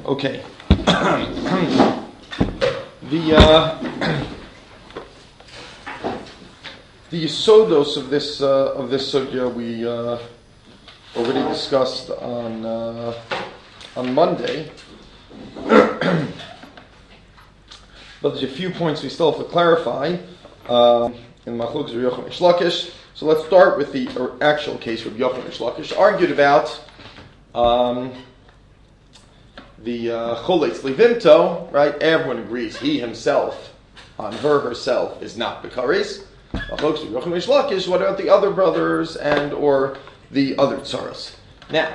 Okay. The yisodos of this sugya we already discussed on Monday, but there's a few points we still have to clarify in Machlokes Rabbi Yochanan Reish Lakish. So let's start with the actual case Rabbi Yochanan Reish Lakish argued about the Choletz Levinto, right? Everyone agrees he himself, on herself, is not Bekaris. Machlokes Rabbi Yochanan Reish Lakish, what about the other brothers and or the other tzaros? Now,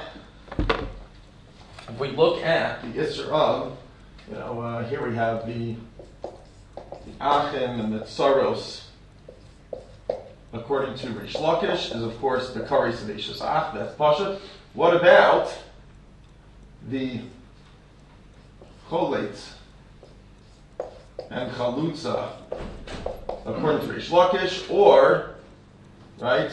if we look at the Isser of, here we have the Achim and the tzaros, according to Reish Lakish, is of course the Karis of Eishes Ach, that's Pashat. What about the Choletz and Chalutza, according to Reish Lakish, or, right,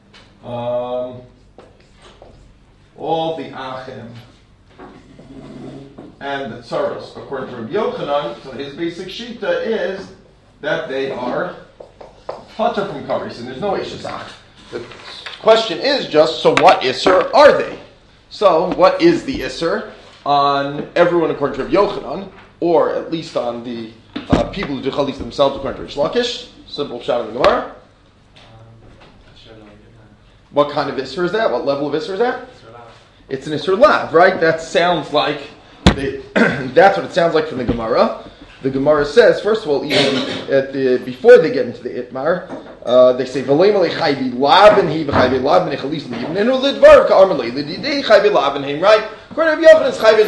all the Achim and the Tzaros, according to Rabbi Yochanan? So his basic shita is that they are Pater from Karis, and there's no Eishes Ach. The question is just, so what Isser are they? So, what is the Isser on everyone according to Rabbi Yochanan, or at least on the people who do Chalis themselves according to Reish Lakish? Simple shot of the Gemara. What kind of Isser is that? What level of Isser is that? It's an Isser Lav, right? That sounds like, that's what it sounds like from the Gemara. The Gemara says, first of all, even before they get into the Itmar, they say, "V'leim chayvi lavin he v'chayvi lavin echalis livin enu lidvar ka'armalei lididei chayvi lavin him." Right? According to Rabbi Yochanan, it's chayvi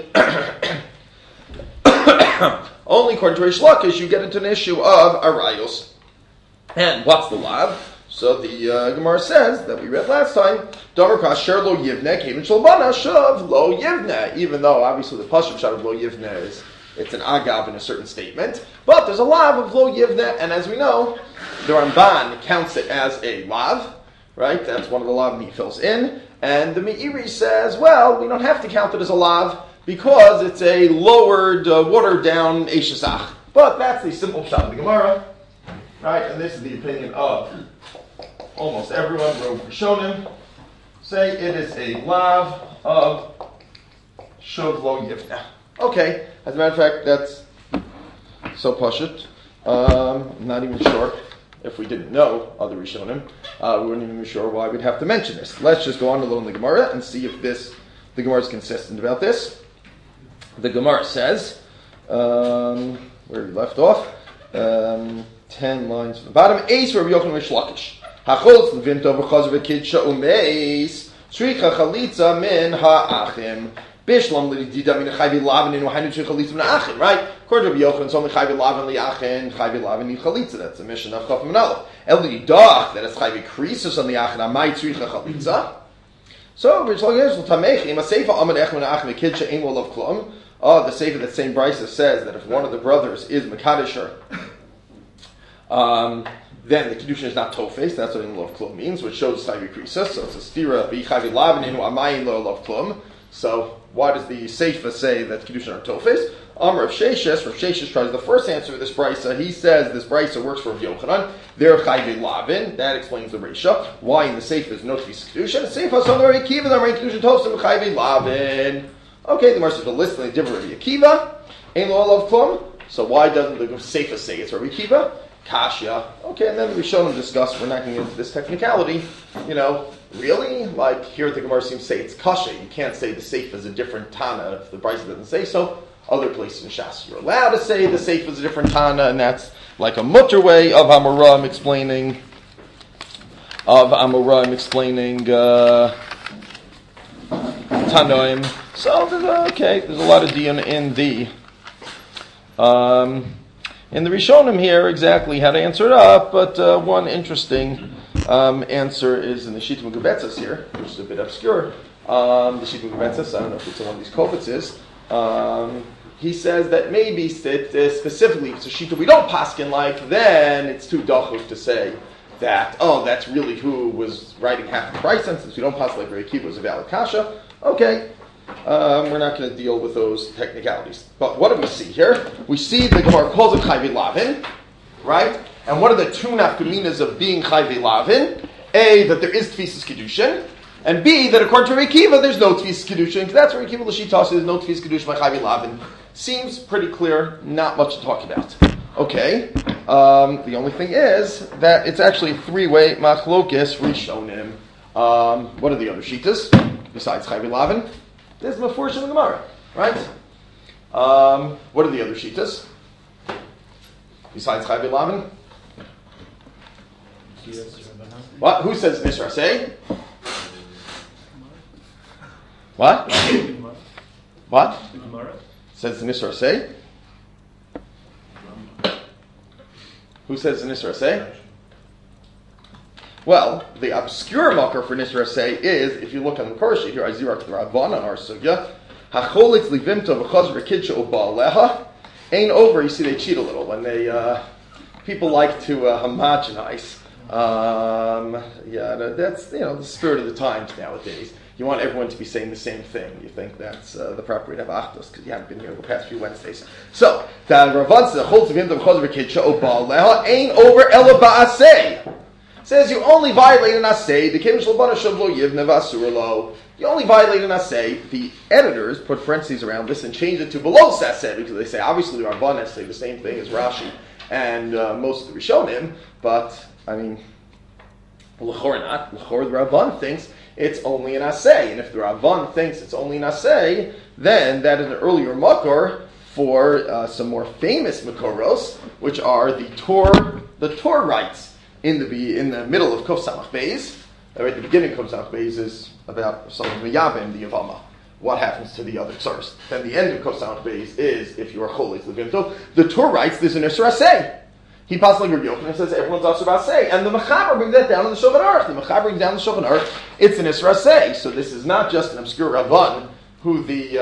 lavin. Only according to Reish Lakish, you get into an issue of arayos. And what's the lav? So the Gemara says that we read last time, Davar kasher lo yivne kevin shalbana shav lo yivne. Even though obviously the pasuk shot of lo yivne is, it's an agav in a certain statement, but there's a lav of lo yivne, and as we know, the Ramban counts it as a lav, right? That's one of the lav he fills in, and the Meiri says, well, we don't have to count it as a lav because it's a lowered, watered down Eishes Ach. But that's the simple shot of the Gemara, right? And this is the opinion of almost everyone. Rov Rishonim say it is a lav of Shuv lo yivne. Okay, as a matter of fact, that's so pashut. I'm not even sure if we didn't know other Rishonim. We weren't even sure why we'd have to mention this. Let's just go on a little in the Gemara and see if the Gemara is consistent about this. The Gemara says, where we left off, 10 lines from the bottom, Eis Rabbi Yochanan Reish Lakish. Hacholz levinto v'chazer v'kidsha umeis, tzricha chalitza min ha'achim. Bishlam l'dida min chayvi lavin in w'hainu tzricha chalitza min ha'achim. Right? According to Rabbi Yochanan, it's only chayvi lavin li'achin, chayvi lavin ni chalitza. That's a mission of Chaf Manalef. El l'didach, that it's chayvi krisus on li'achin, amai tzricha chalitza. So, Reish Lakish l'tamech, im ha'seifa amad ech min ha'achim v'kidsha ein lo lav klum. Oh, the Sefer, that same Brisa says that if one of the brothers is Makadisher, then the Kedushin is not Tofes. That's what in Lov Klum means, which shows Chayvi Krisus. So it's a stira, V'chavi lavin inu amayin lo Lov Klum. So why does the Sefer say that Kedushin are Tofes? Rav Sheshes tries the first answer to this Brisa. He says this Brisa works for Rav Yochanan. They're Chayvi lavin. That explains the Reisha. Why in the Sefer is no Tfis Kedushin? The Sefer son of Rabbi Akiva, the Rabbi Kedushin Tofes and Chayvi lavin. Okay, the Gemara says the list of the different Rabbi Akiva. Ein lo Lov Klum. So why doesn't the Sefer say it's Rabbi Akiva? Kasha. Okay, and then we show them discuss, we're not getting into this technicality, really? Like, here the Gemara seems to say it's Kasha. You can't say the Seif is a different Tana if the Brisa doesn't say so. Other places in Shas, you're allowed to say the Seif is a different Tana, and that's like a mutter way of Amoraim explaining, Tanoim. So, there's a lot of dion in the Rishonim here, exactly how to answer it up, but one interesting answer is in the Shita Megubetzes here, which is a bit obscure. The Shita Megubetzes, I don't know if it's in one of these kovitzes, he says that maybe specifically, so Shita we don't paskin like, then it's too dachuf to say that, that's really who was writing half the price, since we don't pass like Rabbi Akiva was a valid kasha. Okay, We're not going to deal with those technicalities. But what do we see here? We see the Gemara calls it Chayvei Lavin, right? And what are the two nafkaminas of being Chayvei Lavin? A, that there is Tfisas Kedushin, and B, that according to Reb Kiva, there's no Tfisas Kedushin, because that's where Reb Kiva L'Shita, there's no Tfisas Kedushin by Chayvei Lavin. Seems pretty clear, not much to talk about. Okay, the only thing is that it's actually a three-way machlokes rishonim. What are the other shitas besides Chayvei Lavin? There's Mefurish in the Gemara, right? What are the other shitas besides Chayvei Lavin? What? Who says Nisra say? What? What? Says the Nisra say? Who says the Nisra say? Well, the obscure makar for Nisra say is, if you look on the Parashah here, Azirak the Rabban on our sugya, Hacholitz livimto v'chazr kidsha uba'aleha, ain't over. You see, they cheat a little when they people like to homogenize. That's the spirit of the times nowadays. You want everyone to be saying the same thing. You think that's the proper way to have achdus because you haven't been here the past few Wednesdays. So the Ravan says Hacholitz livimto v'chazr kidsha uba'aleha ain't over ela ba'aseh. Says you only violate an asay. The Kimish Labana Shavlo Yivne Vasurlo. You only violate an asay. The editors put parentheses around this and change it to below saseh because they say obviously the Rabbanan say the same thing as Rashi and most of the Rishonim. But I mean, l'chor not. L'chor the Rabban thinks it's only an asay, and if the Rabban thinks it's only an asay, then that is an earlier makor for some more famous makoros, which are the Torah rights. In the middle of Kuf Samach Beis, at the beginning of Kuf Samach Beis is about someone miyabim the Yavama. What happens to the other source? Then the end of Kuf Samach Beis is if you are Cholis Levimto. The Torah writes there's an Isra Aseh. He passes like Rabbi Yochanan says everyone's Asur Aseh, and the Mechaber brings that down in the Shulchan Aruch. The Mechaber brings down the Shulchan Aruch. It's an Isra Aseh. So this is not just an obscure Rabban who the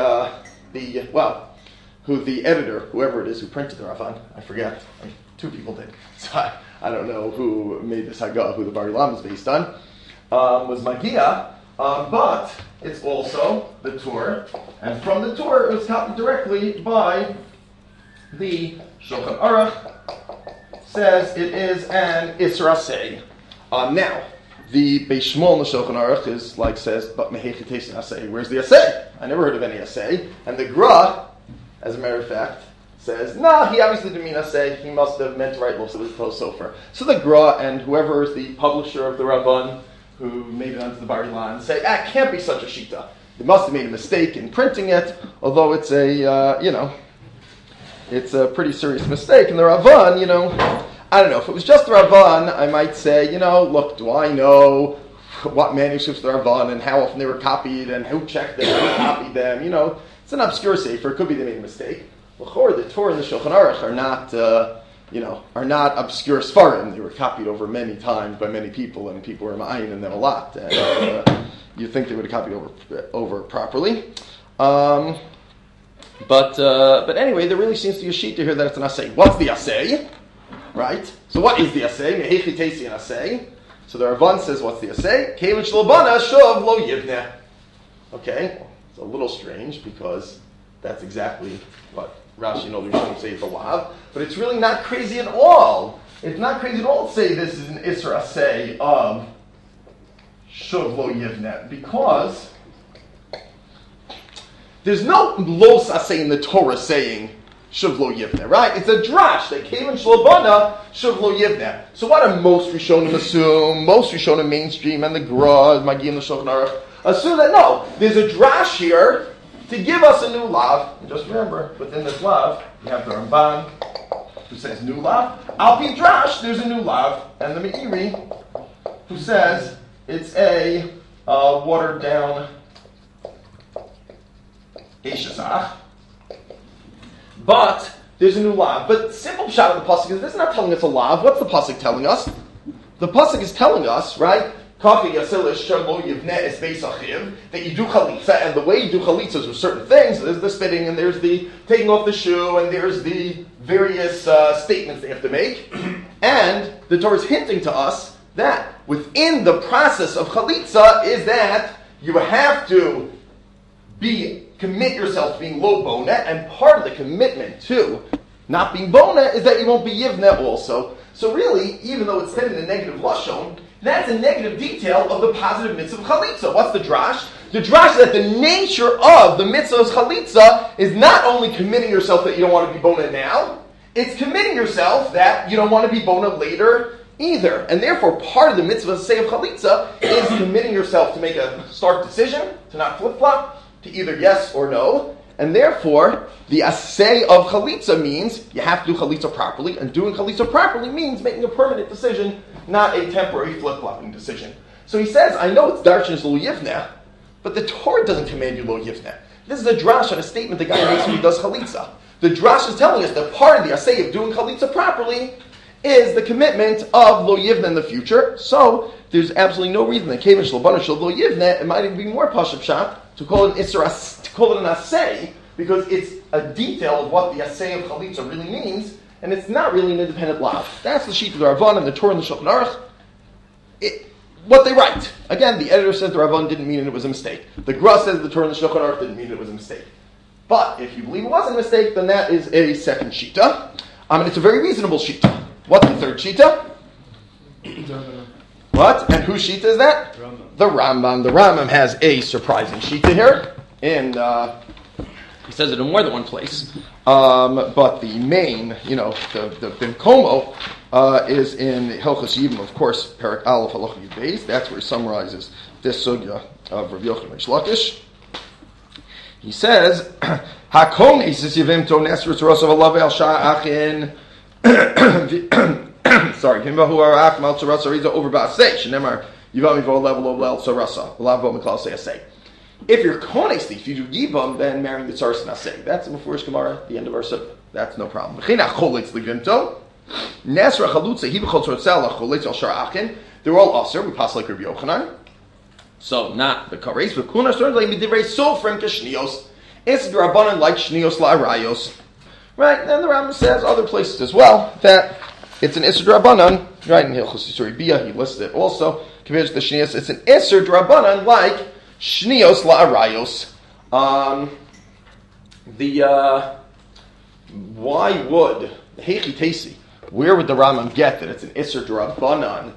editor, whoever it is who printed the Rabban, I forget. Two people did. So I don't know who made this Haggah, who the Bar Ilam is based on, was Magia, but it's also the Torah, and from the Torah it was copied directly by the Shulchan Aruch, says it is an Isra Aseh. Now, the Beis Shmuel in the Shulchan Aruch is says, but Mehechi Tesin Aseh, where's the Aseh? I never heard of any Aseh, and the Gra, as a matter of fact, says, he obviously didn't mean asay. He must have meant to write Los Sofer. So the Gra and whoever is the publisher of the Rabban who made it onto the Bar Ilan say, it can't be such a shita. They must have made a mistake in printing it, although it's it's a pretty serious mistake. And the Rabban, I don't know. If it was just the Rabban, I might say, look, do I know what manuscripts the Rabban and how often they were copied and who checked them, who copied them? It's an obscure sefer. It could be they made a mistake. L'chor, the Torah and the Shulchan Aruch are not obscure Sfarim. They were copied over many times by many people, and people were ma'ayin them a lot. And you think they would have copied over properly. But anyway, there really seems to be a sheet to hear that it's an asay. What's the asay? Right? So what is the asay? Mehechi teisi an asay. So the Ravan says, what's the asay? Kevin shlobana shov lo yivneh. Okay, it's a little strange because that's exactly what Rashi and other Rishonim say is a lav, but it's really not crazy at all. It's not crazy at all to say this is an Isra Aseh of Shuv Lo Yivneh, because there's no Los Aseh in the Torah saying Shuv Lo Yivneh, right? It's a drash that came in Shlobana Shuv Lo Yivneh. So what do most Rishonim assume? Most Rishonim mainstream and the Gra, Magi and the Shulchan Aruch assume that no, there's a drash here to give us a new lav. And just remember, within this lav, you have the Ramban, who says new lav. Al Pi Drash, there's a new lav. And the Meiri, who says it's a watered down Eshazach. But there's a new lav. But simple shot of the pasuk is this is not telling us a lav. What's the pasuk telling us? The pasuk is telling us, right? That you do chalitza, and the way you do chalitza is with certain things. There's the spitting, and there's the taking off the shoe, and there's the various statements they have to make. And the Torah is hinting to us that within the process of chalitza is that you have to commit yourself to being lo bona, and part of the commitment to not being bona is that you won't be yivne also. So really, even though it's said in a negative lashon, that's a negative detail of the positive mitzvah of chalitza. What's the drash? The drash is that the nature of the mitzvah of chalitza is not only committing yourself that you don't want to be bona now, it's committing yourself that you don't want to be bona later either. And therefore, part of the mitzvah say of chalitza is committing yourself to make a stark decision, to not flip-flop, to either yes or no. And therefore, the assay of chalitza means you have to do chalitza properly, and doing chalitza properly means making a permanent decision, not a temporary flip-flopping decision. So he says, I know it's darshan is lo yivneh, but the Torah doesn't command you lo yivneh. This is a drash on a statement the guy makes when he does chalitza. The drash is telling us that part of the assay of doing chalitza properly is the commitment of lo yivneh in the future. So there's absolutely no reason that kevan shlobana shel lo yivneh, it might even be more pashup shot to call it an isra, to call it an assay, because it's a detail of what the assay of chalitza really means, and it's not really an independent law. That's the sheet of the Ravan and the Torah and the Shulchan Aruch. What they write. Again, the editor says the Ravan didn't mean it was a mistake. The Gra says the Torah and the Shulchan Aruch didn't mean it was a mistake. But if you believe it wasn't a mistake, then that is a second shita. And it's a very reasonable shita. What's the third shita? What? And whose shita is that? The Rambam. The Rambam has a surprising shita here. And he says it in more than one place. But the main, the Bimkomo is in Hilchos Yibam, of course, Perek Aleph Halacha Yud Beis. That's where he summarizes this sugya of Rav Yochanan Reish Lakish. He says, "Hakon isis yivimto nesrus rosav alav el sha'achin." Sorry, himbahu arach mal tzarasa riza over ba'asei shenemar yivam yivo level of lel tzarasa lavo miklal say. If you're kones, if you do yivam, then marrying the tzaras nasei. That's a mefurish gemara at the end of our sub. That's no problem. V'china cholitz livimto nesra chalutza hibachol tzarasa cholitz el sha'achin. They're all aser. We pass like Rabbi Yochanan. So not the kares, but kuna certainly midivrei sofrim k'shnios. It's the rabbanon like shnios la'arayos, right? And the Rambam says other places as well that it's an isser drabanan, right? In Hilchos Yisuri Bia, he lists it also. Compared to the shnios, it's an isser drabanan like shnios la'arayos. Why would the Heichi Tesi? Where would the Rambam get that it's an isser drabanan?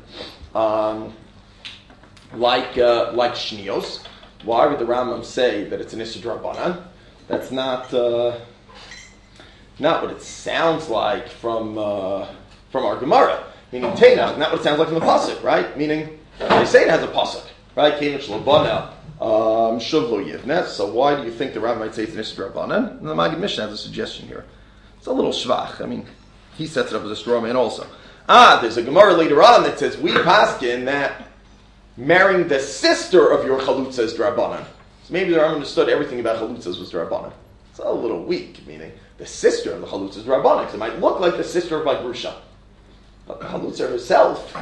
Like shnios, why would the Rambam say that it's an Isser Drabanan? That's not what it sounds like from our Gemara. Meaning Tena, not what it sounds like from the pasuk, right? Meaning they say it has a pasuk, right? Kevan shlobana shuv lo yivneh. So why do you think the Rambam might say it's an Isser Drabanan? And the Maggid Mishnah has a suggestion here. It's a little shvach. I mean, he sets it up as a straw man also. There's a Gemara later on that says we paskin that marrying the sister of your chalutza is drabanan. So maybe the Rambam understood everything about chalutzas was drabanan. It's a little weak, meaning the sister of the chalutza is drabanan, because it might look like the sister of my grusha. But the chalutza herself,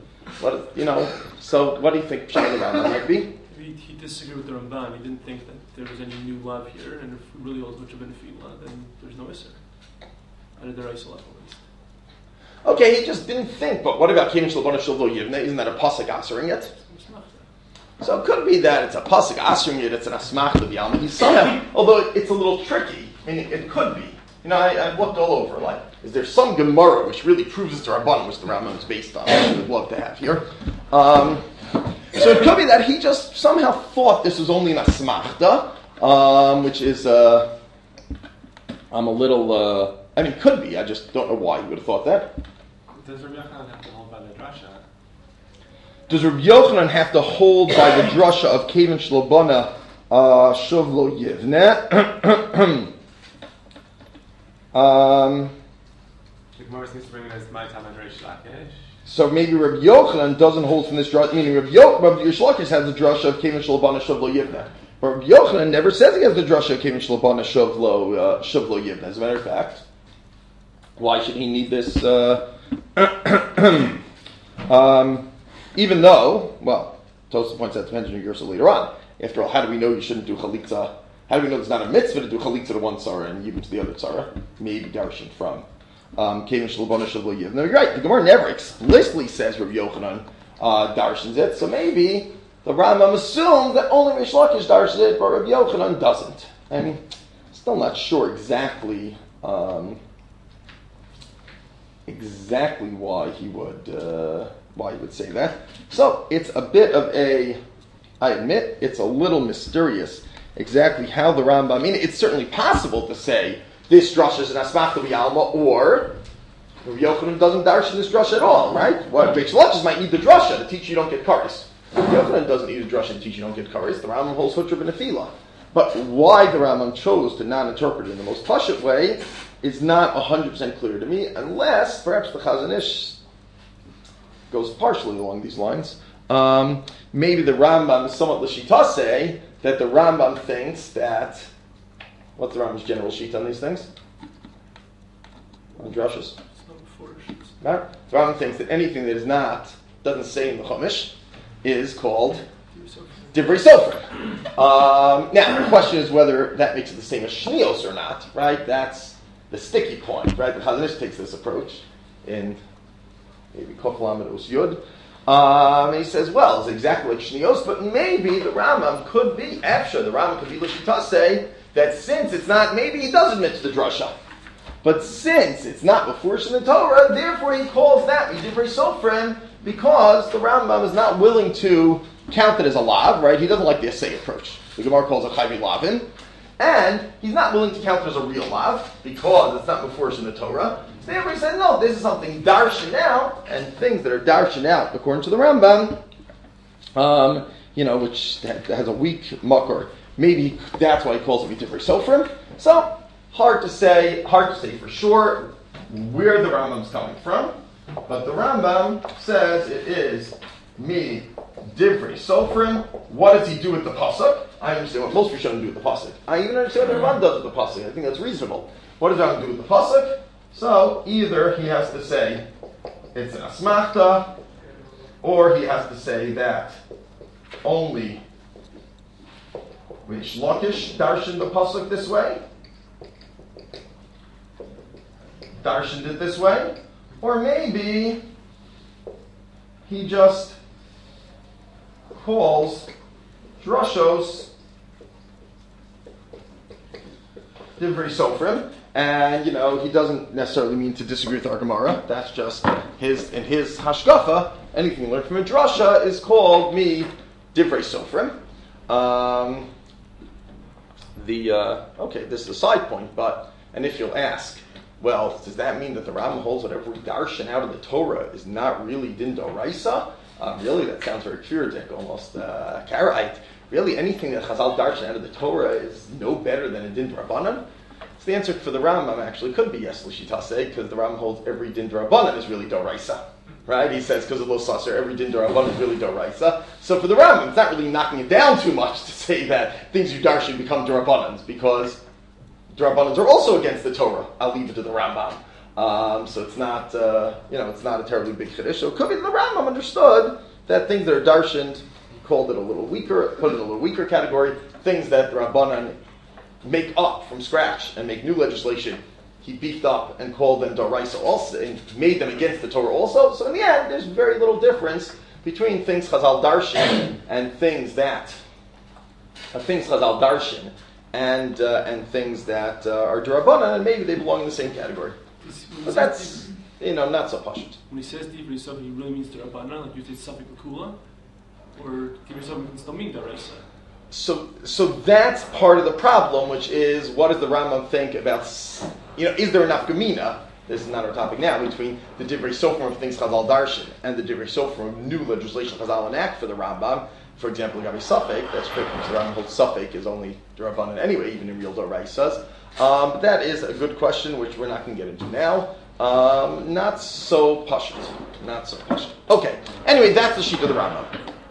so what do you think Pshat the Rambam might be? He disagreed with the Ramban. He didn't think that there was any new love here, and if it really was much of a fila, then there's no Isser. Out of the Reis level, at least. Okay, he just didn't think, but what about Kevan Shalbana Shalvo Yivneh? Isn't that a pasuk answering it? So it could be that it's a pasuk answering it, it's an asmach of Yom. He's somehow, although it's a little tricky, I mean, it could be. I've looked all over, like, is there some Gemara which really proves it's a Rabbanan, which the Rambam is based on, which I would love to have here. So it could be that he just somehow thought this was only an asmachta, which is, I'm a little, it could be, I just don't know why he would have thought that. Does Rabbi Yochanan have to hold by the drasha? Does Rabbi Yochanan have to hold by the drasha of Kevan Shlobana Shuv Lo Yivneh? The Gemara seems to bring it as my time and Reish Lakish. So maybe Rabbi Yochanan doesn't hold from this drasha, meaning Rabbi Reish Lakish has the drasha of Kevan Shlobana Shuv Lo Yivneh. But Rabbi Yochanan never says he has the drasha of Kevan Shlobana Shuv Lo Yivneh. As a matter of fact, why should he need this? Even though, Tosafot points out to mention Yersa later on. After all, how do we know you shouldn't do chalitza? How do we know it's not a mitzvah to do chalitza to one tzara and yibum to the other tzara? Maybe darshan from Kevan Shalbana Shuv Lo Yivneh. No, you're right. The Gemara never explicitly says Rabbi Yochanan darshans it. So maybe the Rambam assumes that only Reish Lakish darshes it, but Rabbi Yochanan doesn't. And still not sure exactly why he would say that. So it's a bit of I admit, it's a little mysterious exactly how the Rambam. I mean, it's certainly possible to say this drasha is an asmachta b'yalma, or Rabbi Yochanan doesn't darshan this drasha at all, right? What Reish Lakish might need the drasha to teach you don't get kares. Rabbi Yochanan doesn't need a drasha to teach you don't get kares. The Rambam holds hutra b'nefila. But why the Rambam chose to not interpret it in the most pashut way is not 100% clear to me, unless perhaps the Chazon Ish goes partially along these lines. Maybe the Rambam is somewhat l'shita say that the Rambam thinks that, what's the Rambam's general sheet on these things? On drashas? Right? The Rambam thinks that anything that doesn't say in the Chumash is called Divrei Sofer. Now, the question is whether that makes it the same as Shnios or not, right? That's the sticky point, right? The Chazon Ish takes this approach in maybe Kof Lamed Us Yud. And he says, well, it's exactly like Shnios, but maybe the Rambam could be, the Rambam could be l'shita say that since it's not, maybe he does admit to the drasha. But since it's not before in the Torah, therefore he calls that Divrei Sofrim, because the Rambam is not willing to count it as a lav, right? He doesn't like the assay approach. The Gemara calls it chayvi lavin. And he's not willing to count it as a real lav, because it's not before in the Torah. So therefore he said, no, this is something darshan out, and things that are darshan out, according to the Rambam, which has a weak makor. Maybe that's why he calls it Divrei Sofrim. So, hard to say for sure where the Rambam's coming from, but the Rambam says it is Divrei Sofrim. What does he do with the pasuk? I understand what most Rishonim do with the pasuk. I even understand what the Rambam does with the pasuk. I think that's reasonable. What does Rambam do with the pasuk? So either he has to say it's an asmachta, or he has to say that only Reish Lakish darshan the pasuk this way, darshaned it this way, or maybe he just calls drashos Divrei Sofrim, and he doesn't necessarily mean to disagree with our Gemara. That's just in his hashkafa. Anything learned from a drasha is called Divrei Sofrim. This is a side point, and if you'll ask, well, does that mean that the Rambam holds that every darshan out of the Torah is not really din d'oraisa? Really, that sounds very kfirdik, almost karaite. Really, anything that Chazal darshan out of the Torah is no better than a din d'Rabbanan? So the answer for the Rambam actually could be yes, l'shitase, because the Rambam holds every din d'Rabbanan is really d'oraisa. Right? He says, because of Lo Sasser, every din d'Rabbanan is really d'oraisa. So for the Rambam, it's not really knocking it down too much to say that things you darshan become d'Rabbanans, because d'Rabbanans are also against the Torah. I'll leave it to the Rambam. So it's not, it's not a terribly big chiddush. So it could be that the Rambam understood that things that are darshaned, he called it a little weaker, put it in a little weaker category. Things that the Rabbanan make up from scratch and make new legislation, he beefed up and called them d'oraisa also, and made them against the Torah also. So in the end, there's very little difference between things Chazal darshan and things that Chazal darshan and things that are d'Rabbanan, and maybe they belong in the same category. But that's not so pashut. When he says Divrei Sofrim, he really means d'Rabbanan, like you say Safek Kula, or Divrei Sofrim can still mean d'oraisa. So that's part of the problem, which is what does the Rambam think about? Is there enough gemina? This is not our topic now. Between the Divrei Sofrim of things Chazal darshan and the Divrei Sofrim of new legislation Chazal enact for the Rambam. For example, Gabi Safek, that's great because the Rambam holds Safek is only d'Rabbanan anyway, even in real d'oraisas. But that is a good question, which we're not going to get into now. Not so pashut. Okay. Anyway, that's the sheet of the Rambam.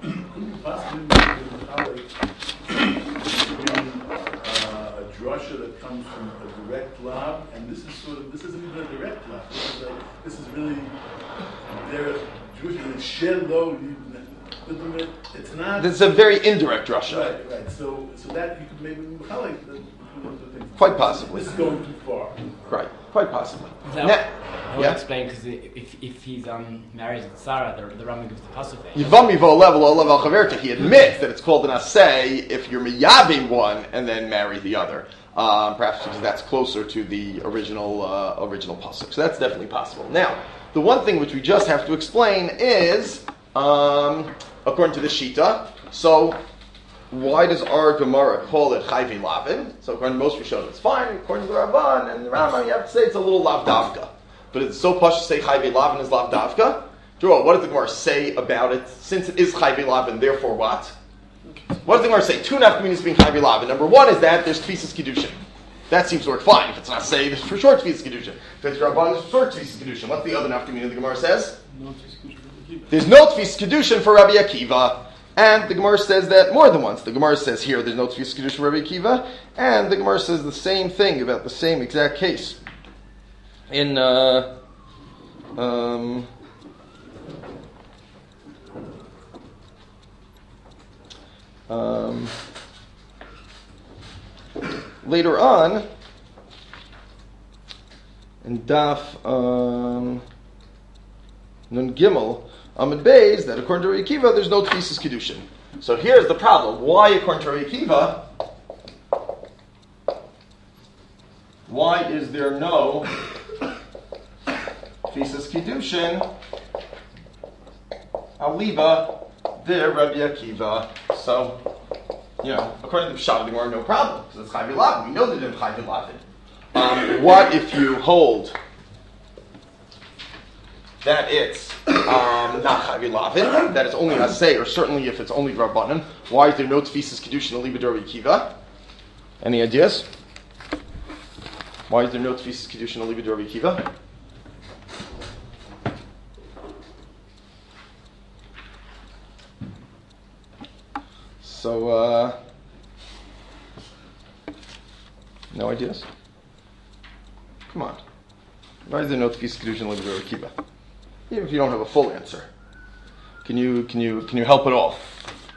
A drasha that comes from a direct lab, and this isn't even a direct lab. This is really their Jewish shelo. it's not. This is a very indirect drasha. Right. So that you could maybe highlight the things. Quite possibly. This is going too far. Right, quite possibly. That I would yeah. explain because if he's married with Sarah, the Rambam gives the pasuk. Yivami vo level al chaverta. He admits that it's called an asay if you're miyabi one and then marry the other. Perhaps because that's closer to the original pasuk. So that's definitely possible. Now, the one thing which we just have to explain is, according to the Shita, so why does our Gemara call it Chayvi Lavin? So according to most Rishonim, it's fine. According to the Ramban and the Rambam, you have to say it's a little Lav Davka. But it's so posh to say Chayvi Lavin is Lav Davka. Drew, what does the Gemara say about it? Since it is Chayvi Lavin, therefore what? What does the Gemara say? Two nafkaminas being Chayvi Lavin. Number one is that there's Tfisas Kiddushin. That seems to work fine. If it's not say, there's for sure Tfisas Kiddushin. If it's Rabban, there's for sure Tfisas Kiddushin. What's the other nafkamina the Gemara says? There's no Tfisas Kiddushin for Rabbi Akiva. And the Gemara says that more than once. The Gemara says here there's no Tfisas Kiddushin for Rabbi Akiva. And the Gemara says the same thing about the same exact case. In later on, in Daf Nun Gimel Amid Beis, that according to Rabbi Akiva, there's no Tfisas Kiddushin. So here's the problem. Why, according to Rabbi Akiva, why is there no Tfisas Kiddushin Aliba there Rabbi Akiva? So, according to the Pshat, there are no problem because it's Chayvi Lavin. We know that it's Chayvi Lavin. What if you hold that it's not Chayvi Lavin, that it's only Asay, or certainly if it's only Rabbanan? Why is there no Tfisas Kiddushin Aliba Rabbi Akiva? Any ideas? Why is there no Tfisas Kiddushin Aliba Rabbi Akiva? So, no ideas? Come on. Why is there no Tfisas Kiddushin Aliba Rabbi Akiva? Even if you don't have a full answer, can you help at all?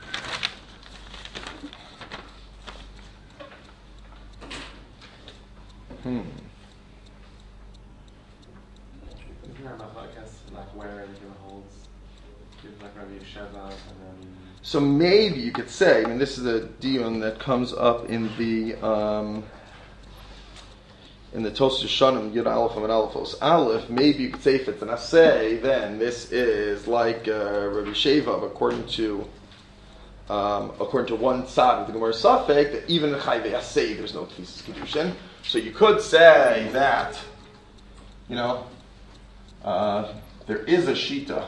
So maybe you could say, this is a dion that comes up in the Tosfos Yeshanim Yud Aleph and Aleph Aleph. Maybe you could say if it's an asay, then this is like Rabbi Sheva, according to one side of the Gemara Safek, that even in Chayvei Asay there's no Tfisas Kiddushin. So you could say that there is a shita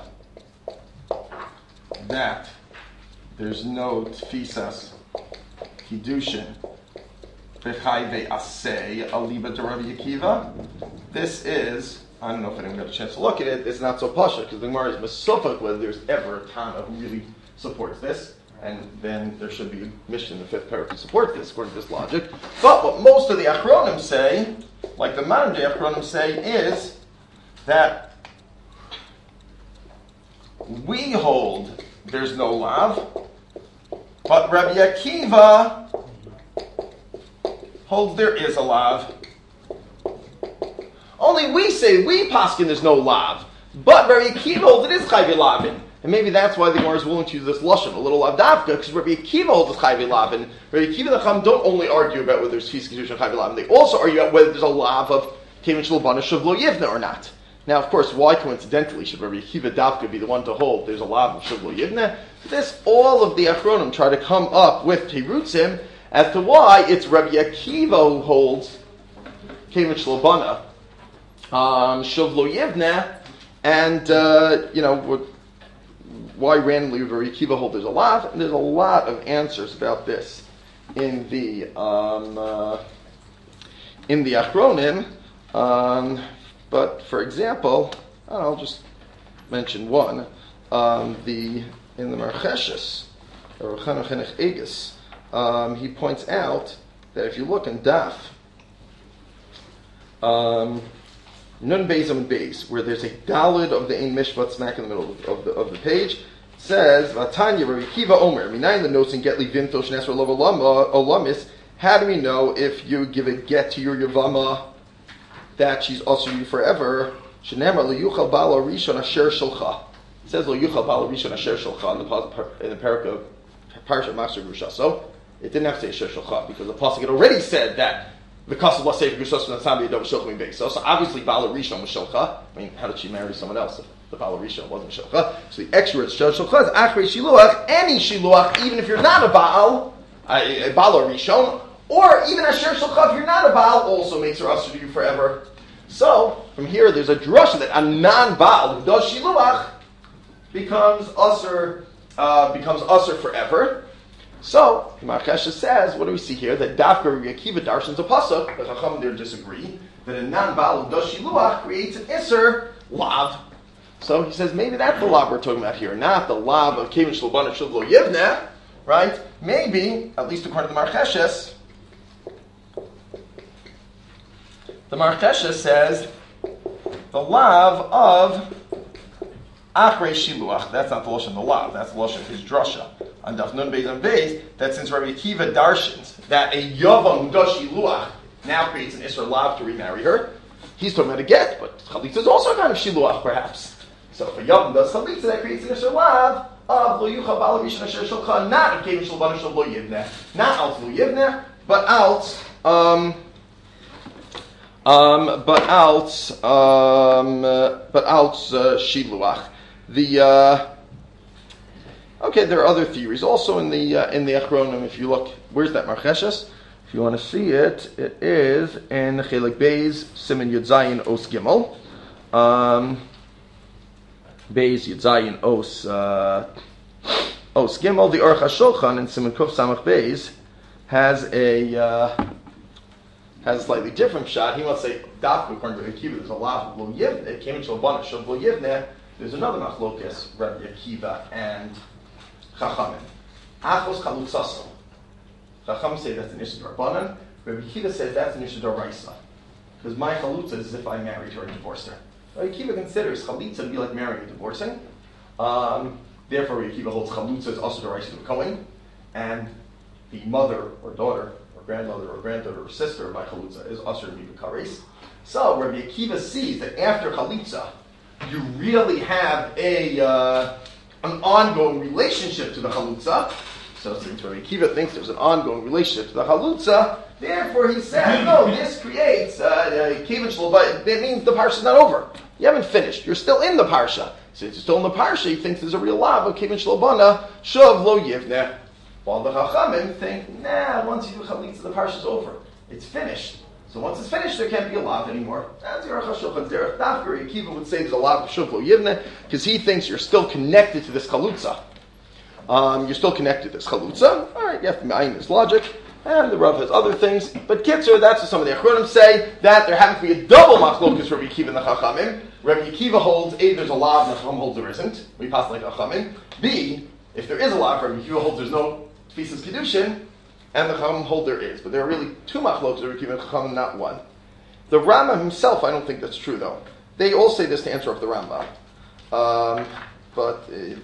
that there's no Tfisas Kiddushin b'chayvei asay aliba to Rabbi Akiva. This is, I don't know if anyone got a chance to look at it, it's not so pasha because the Gemara is mesufak whether there's ever a Tana who really supports this, and then there should be a mission in the fifth parak to support this according to this logic. But what most of the Achronim say, like the modern day Achronim say, is that we hold there's no lav, but Rabbi Akiva holds there is a lav. Only we say, we paskin there's no lav, but Rabbi Akiva holds it is chayvi lavin. And maybe that's why the Gemara is willing to use this lashon, a little lav davka, because Rabbi Akiva holds it's chayvi lavin. Rabbi Akiva and the Chacham don't only argue about whether there's Tfisas Kiddushin and chayvi lavin, they also argue about whether there's a lav of kevin shalbana shavlo yivna or not. Now, of course, why coincidentally should Rabbi Akiva Davka be the one to hold there's a lav of Shavlo Yivneh? This, all of the Achronim try to come up with Terutzim as to why it's Rabbi Akiva who holds Kevin Shlobana, Shavlo Yivneh, and, why randomly would Rabbi Akiva hold there's a lav? And there's a lot of answers about this in the Achronim. But for example, I'll just mention one. In the Marcheshes, or Chanach Egis, he points out that if you look in Daf Nun Beis Amud Beis, where there's a dalid of the Ein Mishpat smack in the middle of the page, says, Vatanya Rabbi Akiva Omer, Minayin the notes in Get Levinto Shnesra Olamis. How do we know if you give a get to your Yavama that she's also you forever? Shenemar Liyuchal Bala Rishon Asher Shalcha. It says Liyuchal Bala Rishon Asher Shalcha in the parak of Parashat Master Grusha. So it didn't have to say Asher Shalcha because the pasuk had already said that the Kasav was Sefer Grusha from the Sami Yadov Shalcha Beis. So obviously Bala Rishon was Shalcha. I mean, how did she marry someone else if the Bala Rishon wasn't Shalcha? So the extra word Shalcha is Achrei Shiluach. Any Shiluach, even if you're not a Baal, a Bala Rishon, or even Asher Shalcha, if you're not a Baal, also makes her usher to you forever. So, from here, there's a drasha that a non-Baal who does Shiluach becomes usher forever. So, the Marchesha says, what do we see here? That Dafka Rabbi Akiva darshans a pasuk, the Chacham there disagree, that a non-Baal who does Shiluach creates an Isser lav. So he says, maybe that's the lav we're talking about here, not the lav of Kevin Shalbana Shalvo Yivneh, right? Maybe, at least according to the Marcheshes, the Marchesha says the lav of Achrei Shiluach. That's not the Lashon of the lav. That's the Lashon of his drasha on Daf Nun Beis and Beis. That since Rabbi Akiva darshans that a Yavam who does Shiluach now creates an Isra lav to remarry her. He's talking about a get, but Chalitza is also a kind of Shiluach, perhaps. So if a Yavam does Chalitza, that creates an Isra lav of Lo Yuchal Bala Rishon Asher Shalcha, not of Kevin Shalbana Shalvo Yivneh, not out Lo Yivneh, but out. Shiluach. There are other theories also in the Achronim. If you look, where's that Marcheshes? If you want to see it, it is in Chelik Beis Siman Yud Zayin Os Gimel. Beis Yud Zayin Os Gimel. The Aruch HaShulchan in Siman Kuf Samach Beis has a slightly different shot. He wants to say, Dafka, according to Akiva, there's a lot of Lo Yivneh. It came into a bunch of Lo Yivneh. There's another machlokas, Rabbi Akiva and Chachamim. Achos Chalutzaso. Chachamim say that's an Issur D'Rabbanan. Rabbi Akiva says that's an Issur D'Oraisa. Because my Chalutza is as if I married her and divorced her. Rabbi Akiva considers Chalitza to be like marrying and divorcing. Therefore, Rabbi Akiva holds Chalutza as Issur D'Oraisa to a Kohen. And the mother or daughter grandmother or granddaughter or sister by Chalutza is Asher Miva Kares. So Rabbi Akiva sees that after Chalutza, you really have an ongoing relationship to the Chalutza. So since Rabbi Akiva thinks there's an ongoing relationship to the Chalutza, therefore he says, no, this creates Kevin Shalba. That means the parsha is not over. You haven't finished. You're still in the parsha. Since you're still in the parsha, he thinks there's a real lav of Kevin Shalbana, Shav Lo Yivneh. While the Chachamim think, once you do Chalitza, the parsha is over. It's finished. So once it's finished, there can't be a lav anymore. That's Aruch HaShulchan's derech. Dafka Akiva would say there's a lav of Shav Lo Yivneh because he thinks you're still connected to this Chalutza. You're still connected to this Chalutza. All right, you have to mind this logic. And the Rav has other things. But Kitzer, that's what some of the Achronim say, that there happens to be a double machlokas Rabbi Akiva and the Chachamim. Rabbi Akiva holds, A, there's a lav, and the Chacham holds there isn't. We pass like Chachamim. B, if there is a lav, Rabbi Akiva holds there's no Tfisas Kedushin, and the Chacham hold there is. But there are really two machlokas Rabbi Akiva and Chachamim, not one. The Rambam himself, I don't think that's true though. They all say this to answer off the Rambam. But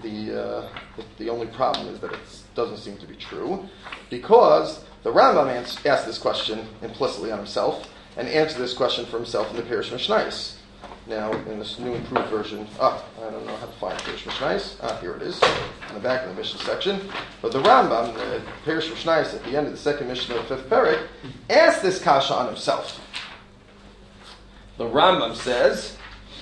the only problem is that it doesn't seem to be true, because the Rambam asked this question implicitly on himself, and answered this question for himself in the Parish Mishnayos. Now, in this new improved version, I don't know how to find Parish Mishnayos. Here it is, in the back of the Mishnah section. But the Rambam, the Parish Mishnayos, at the end of the second Mishnah of the fifth Perek, asked this kasha on himself. The Rambam says,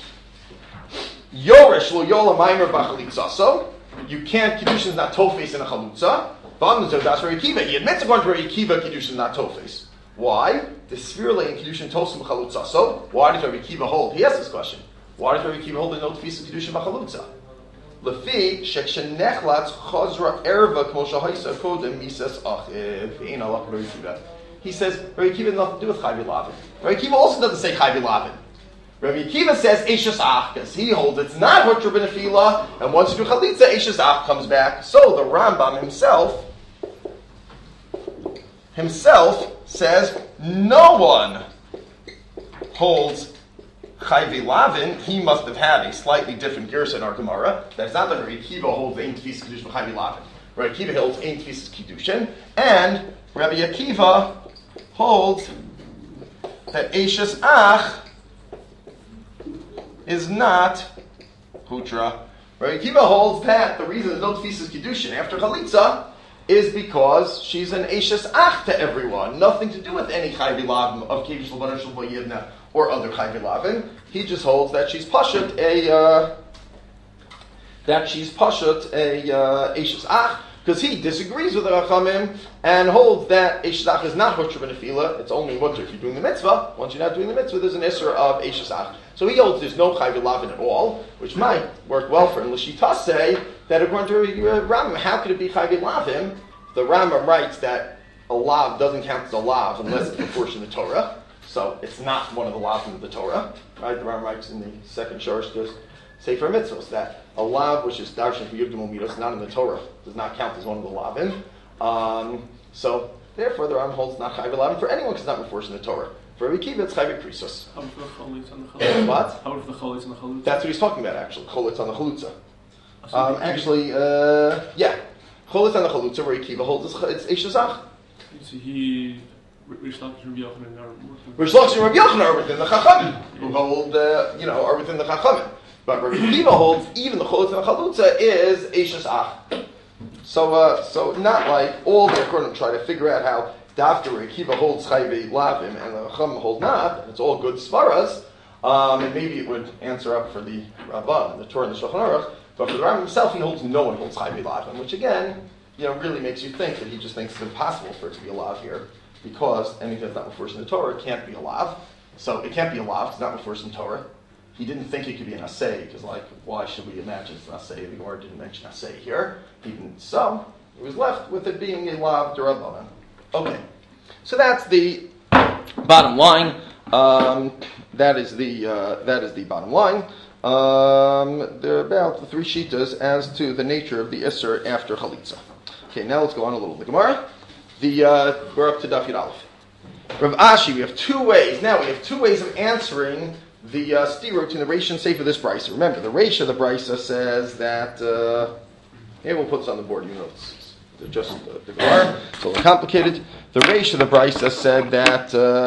Yoresh lo yola maimer b'chalitzaso. You can't, Kiddushin is not tofes in a chalutza. That's Rabbi Akiva. He admits according to Rabbi Akiva, Kiddushin is not tofes. Why? The Svirle in Kiddushin tosim b'chalutzaso. Why does Rabbi Akiva hold? He asked this question. Why does Rabbi Akiva hold the no tofes in Kiddushin b'chalutza? Lefi shekshenechlatz chazra erva k'mo shahaisa kodem misas achiv. Ein alach Rabbi Akiva. He says Rabbi Akiva has nothing to do with Chayvi Lavin. Rabbi Akiva also doesn't say Chayvi Lavin. Rabbi Akiva says Eishas Ach, because he holds it's not Hutcher ben Afila, and once you do Chalitza, Eishas Ach comes back. So the Rambam himself says no one holds Chayve Lavin, he must have had a slightly different gersa in our Gemara. That's not that Rabbi Akiva holds Ein Tfisas Kiddushin Chayve Lavin. Rabbi Akiva holds Ein Tfisas Kiddushin, and Rabbi Akiva holds that Eishes Ach is not Hutra. Rabbi Akiva holds that the reason there's no Tfisas Kiddushin after Chalitza is because she's an Eishes Ach to everyone. Nothing to do with any Chayve Lavin of Kedush L'Banan Shel Vayivna or other Chayve Lavin. He just holds that she's Pashut a Eishes Ach, because he disagrees with the Rachamim and holds that Eishes Ach is not Hutra B'Nefila. It's only Mutter if you're doing the mitzvah. Once you're not doing the mitzvah, there's an Isser of Eishes Ach. So he holds there's no Chayve Lavin at all, which might work well for him. L'shita say that according to Rambam, how could it be Chayve Lavin? The Rambam writes that a lav doesn't count as a lav unless it's before in the Torah. So it's not one of the lavim of the Torah, right? The Rambam writes in the second shorish to Sefer Mitzvos that a lav which is darshan for Yudim Umidos, not in the Torah, does not count as one of the lavim. So therefore, the Rambam holds not chayve lavim for anyone because it's not before in the Torah. For Rabbi Akiva, it's chayve krisos. How if the cholitz on the chalutza? What? How if the cholitz on the chalutza? That's what he's talking about, actually. Cholitz on the chalutza. Yeah. Cholitz on the chalutza, where Akiva holds it's Eishes Ach. So he. Rish Lakish and Rabbi Yochanan are Rish Lakish and Rabbi Yochanan are within the Chachamim, who hold, are within the Chachamim. But Rabbi Akiva holds even the Cholitz and the Chalutza is Eishes Ach. So not like all the Acharonim try to figure out how Dafka Rabbi Akiva holds Chayve Lavim and the Chachamim hold not, and it's all good svaras, and maybe it would answer up for the Ramban and the Torah and the Shulchan Aruch, but for the Rambam himself, he holds no one holds Chayve Lavim, which again, really makes you think that he just thinks it's impossible for it to be a lav here, because anything that's not before in the Torah can't be a lav. So it can't be a lav, it's not before in Torah. He didn't think it could be an asay, because why should we imagine it's an asay? The Gemara didn't mention asay here. Even so, it was left with it being a lav d'Rabbanan. Okay, so that's the bottom line. That is the bottom line. There are about the three shitas as to the nature of the Isser after Chalitza. Okay, now let's go on a little. The Gemara. We're up to Daf Yud Aleph. Rav Ashi, we have two ways. Now we have two ways of answering the stira between the Reisha and Seif of this brisa. Remember, the Reisha of the brisa says that. Here we'll put this on the board. It's just the Gemara. It's a little complicated. The Reisha of the brisa said that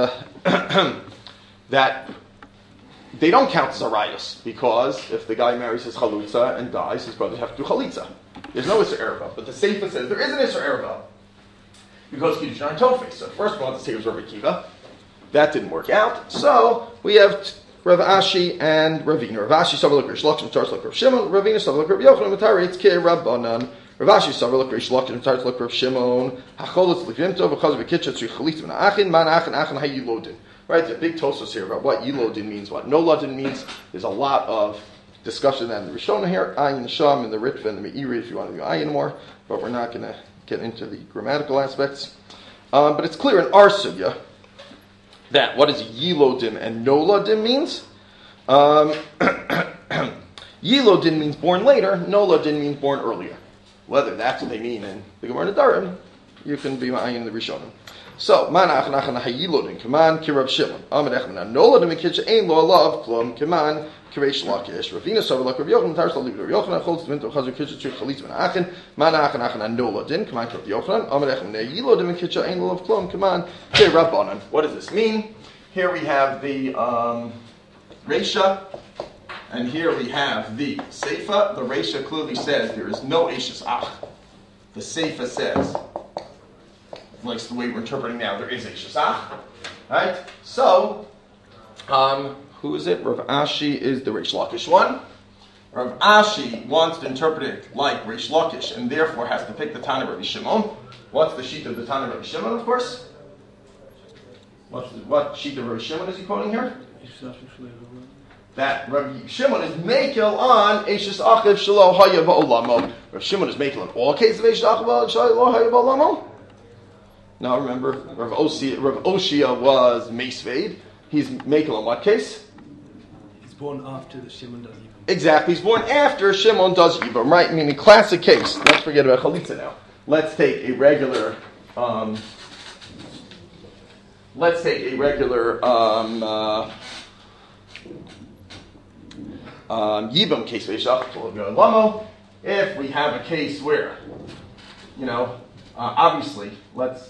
that they don't count zarayos because if the guy marries his chalutza and dies, his brothers have to do chalitza. There's no Isser Erva, but the Seif says there is an Isser Erva. Because Kiddushin and Tofes. So first one, let's say it was Rabbi Akiva. That didn't work out. So we have Rav Ashi and Ravina. Rav Ashi Savar Rish Lakish Tarz Rav Shimon. Ravina Savar Rav Yochanan Mataritz Ke Rabbanan. Rav Ashi Savar Rish Lakish Tarz Rav Shimon. Hacholitz Livimto V'Chaz V'Kitcha Tzri Chalit V'Na'achin Man Achin Achin Hayilodin. Right, there's a big tosos here about what Yilodin means, what no Lodin means. There's a lot of discussion in the Rishona here, Ayin Sham and the Ritva and the Meiri if you want to do Ayin more, but we're not going to get into the grammatical aspects. But it's clear in our sugya that what does Yilodim and Noladim means? Yilodim means born later, Noladim means born earlier. Whether that's what they mean in the Gemara Nedarim, you can be ma'ayin in the Rishonim. So, Manach Nachan HaYilodim, Kaman Kirab Shimon, Amad Echman, Noladim and Kitcha Ein Lo Alav, Klum, Kaman, Kiresh Lakish, Ravina Savar Rav Yochanan, Tarz Rav Yochanan, Cholz Vinto Chazer Kitcha Tzri Chalit V'Na'achin, Manach Nachan Noladim, Kaman Kirab Yochanan, Amad Echman, Yilodim and Kitcha Ein Lo Alav, Klum, Kaman, Kirab Banan. What does this mean? Here we have the Reisha, and here we have the Seifa. The Reisha clearly says there is no Eishes Ach. The Seifa says, like the way we're interpreting now, there is Eishes Ach. Right? So, who is it? Rav Ashi is the Reish Lakish one. Rav Ashi wants to interpret it like Reish Lakish, and therefore has to pick the Tana Rabbi Shimon. What's the sheet of the Tana Rabbi Shimon, of course? What sheet of Rabbi Shimon is he quoting here? That Rabbi Shimon is Mekel on Eishes Achiv Shelo Haya Ba'olamo. Rabbi Shimon is Mekel on all cases of Eishes Achiv Shelo Haya Ba'olamo. Now remember, Rav Oshia was Meisved. He's Mekel on what case? He's born after the Shimon does Yibam. Exactly, he's born after Shimon does Yibam, right? Meaning classic case. Let's forget about Chalitza now. Let's take a regular Yibam case lamo. If we have a case where, obviously, let's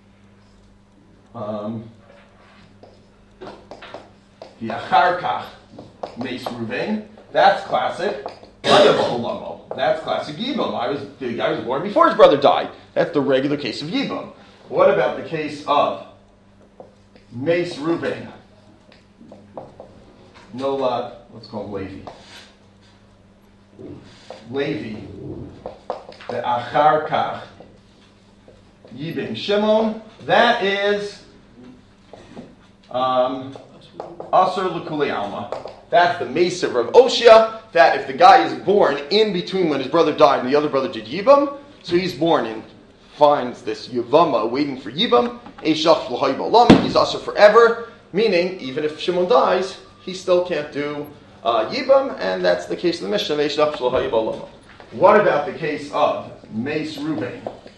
the Achar Kach Meis Ruvain, that's classic. That's classic Yibam. The guy was born before his brother died. That's the regular case of Yibam. What about the case of Meis Ruvain? Nolad, let's call him Levi. Levi, the Achar Kach Yibam Shimon, that is Asur L'Kulei Alma. That's the Mesa of Oshia, that if the guy is born in between when his brother died and the other brother did Yibam, so he's born and finds this Yavama waiting for Yibam, Eishach L'Hai Ba'olam, he's Asur forever, meaning even if Shimon dies, he still can't do Yibam, and that's the case of the Mishnah, Eishach L'Hai Ba'olam. What about the case of Meis Ruvain,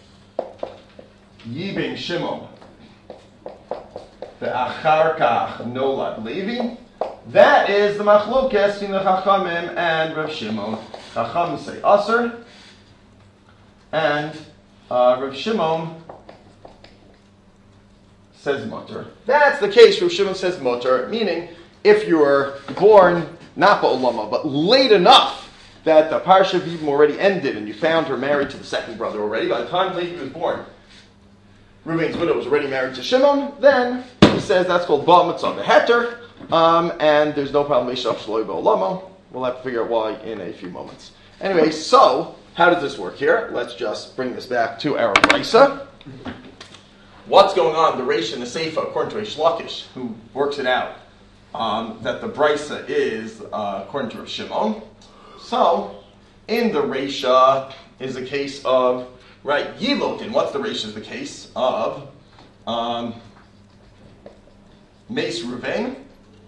Yibam Shimon, the Achar Kach Nolad Levi? That is the Machlokes between the Chachamim and Rav Shimon. Chachamim say Asur, and Rav Shimon says Mutter. That's the case. Rav Shimon says Mutter, meaning if you were born not Ba'olama, but late enough that the Parsha of Yibam already ended and you found her married to the second brother already, by the time Levi was born, Reuben's widow was already married to Shimon, then he says that's called Ba Mitzvah Heter, and there's no problem. We'll have to figure out why in a few moments. Anyway, so how does this work here? Let's just bring this back to our Brisa. What's going on? The Reish and the Seifa, according to Reish Lakish, who works it out, that the Brisa is according to Rav Shimon. So in the Reisha is a case of Yilotin. What's the Reisha? Is the case of Meis Ruvain.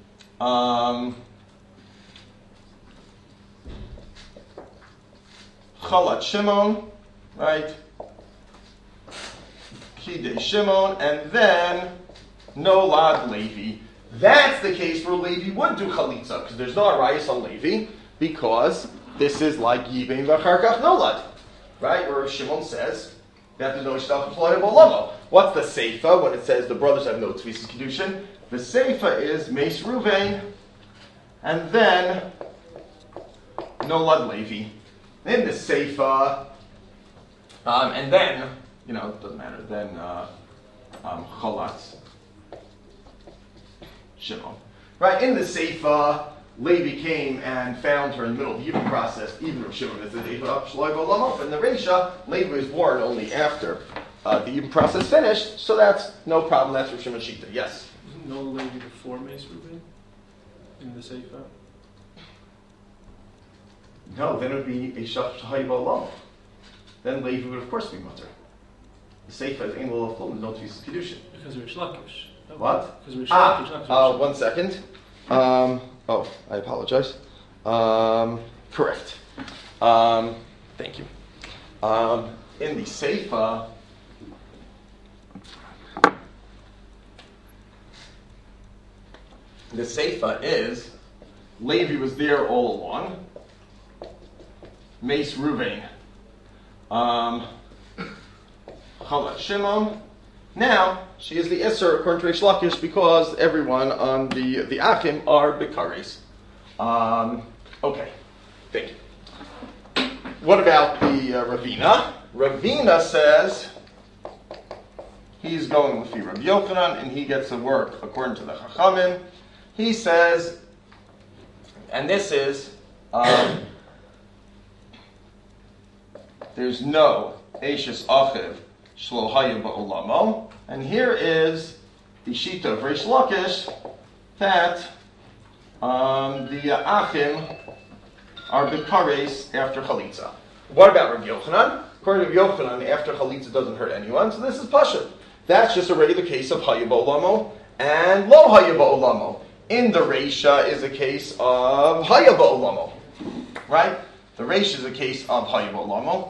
Chalat Shimon, right? Kidei Shimon, and then Nolad Levi. That's the case where Levi would do Chalitza, because there's no Arayas on Levi, because this is like Yibam V'Achar Kach Nolad, right? Where Shimon says that there's no Ishtach Ploya B'Olamo. What's the Seifa when it says the brothers have no Tzvisas Kedushin? The Seifa is Meis Ruvain, and then Nolad Levi. In the Seifa, and then, it doesn't matter, then Chalatz Shimon. Right, in the Seifa, Levi came and found her in the middle of the Yibam process, even if Shimon is the Seifa, Shloi B'Olamo. In the Reisha, Levi was born only after the Yibam process finished, so that's no problem, that's for Shimon Shita. Yes? Isn't no Levi before Meis Ruvain in the Seifa? No, then it would be a Shach Shahai Ba'olam. Then Levi would of course be Mutter. The Seifa is Ein Lo Lachol, no Tzvisas Kedushin. Because of Rish Lakish. What? Because of Rish Lakish. 1 second. I apologize. Correct. Thank you. In the Seifa, is Levi was there all along. Meis Ruvain, Chalat Shimon. Now she is the Isser according to Reish Lakish because everyone on the Achim are Bikares. Okay, thank you. What about the Ravina? Ravina says he's going with the Rabbi Yochanan and he gets to work according to the Chachamim. He says, and this is. There's no Eishes Achiv Shlo Haya Ba'olamo. And here is the Shita of Reish Lakish that the Achim are Bikares after Chalitza. What about Rabbi Yochanan? According to Rabbi Yochanan, after Chalitza doesn't hurt anyone, so this is Pashut. That's just a regular case of Haya Ba'olamo and Lo Haya Ba'olamo. In the Reisha is a case of Haya Ba'olamo. Right? The Reisha is a case of Haya Ba'olamo.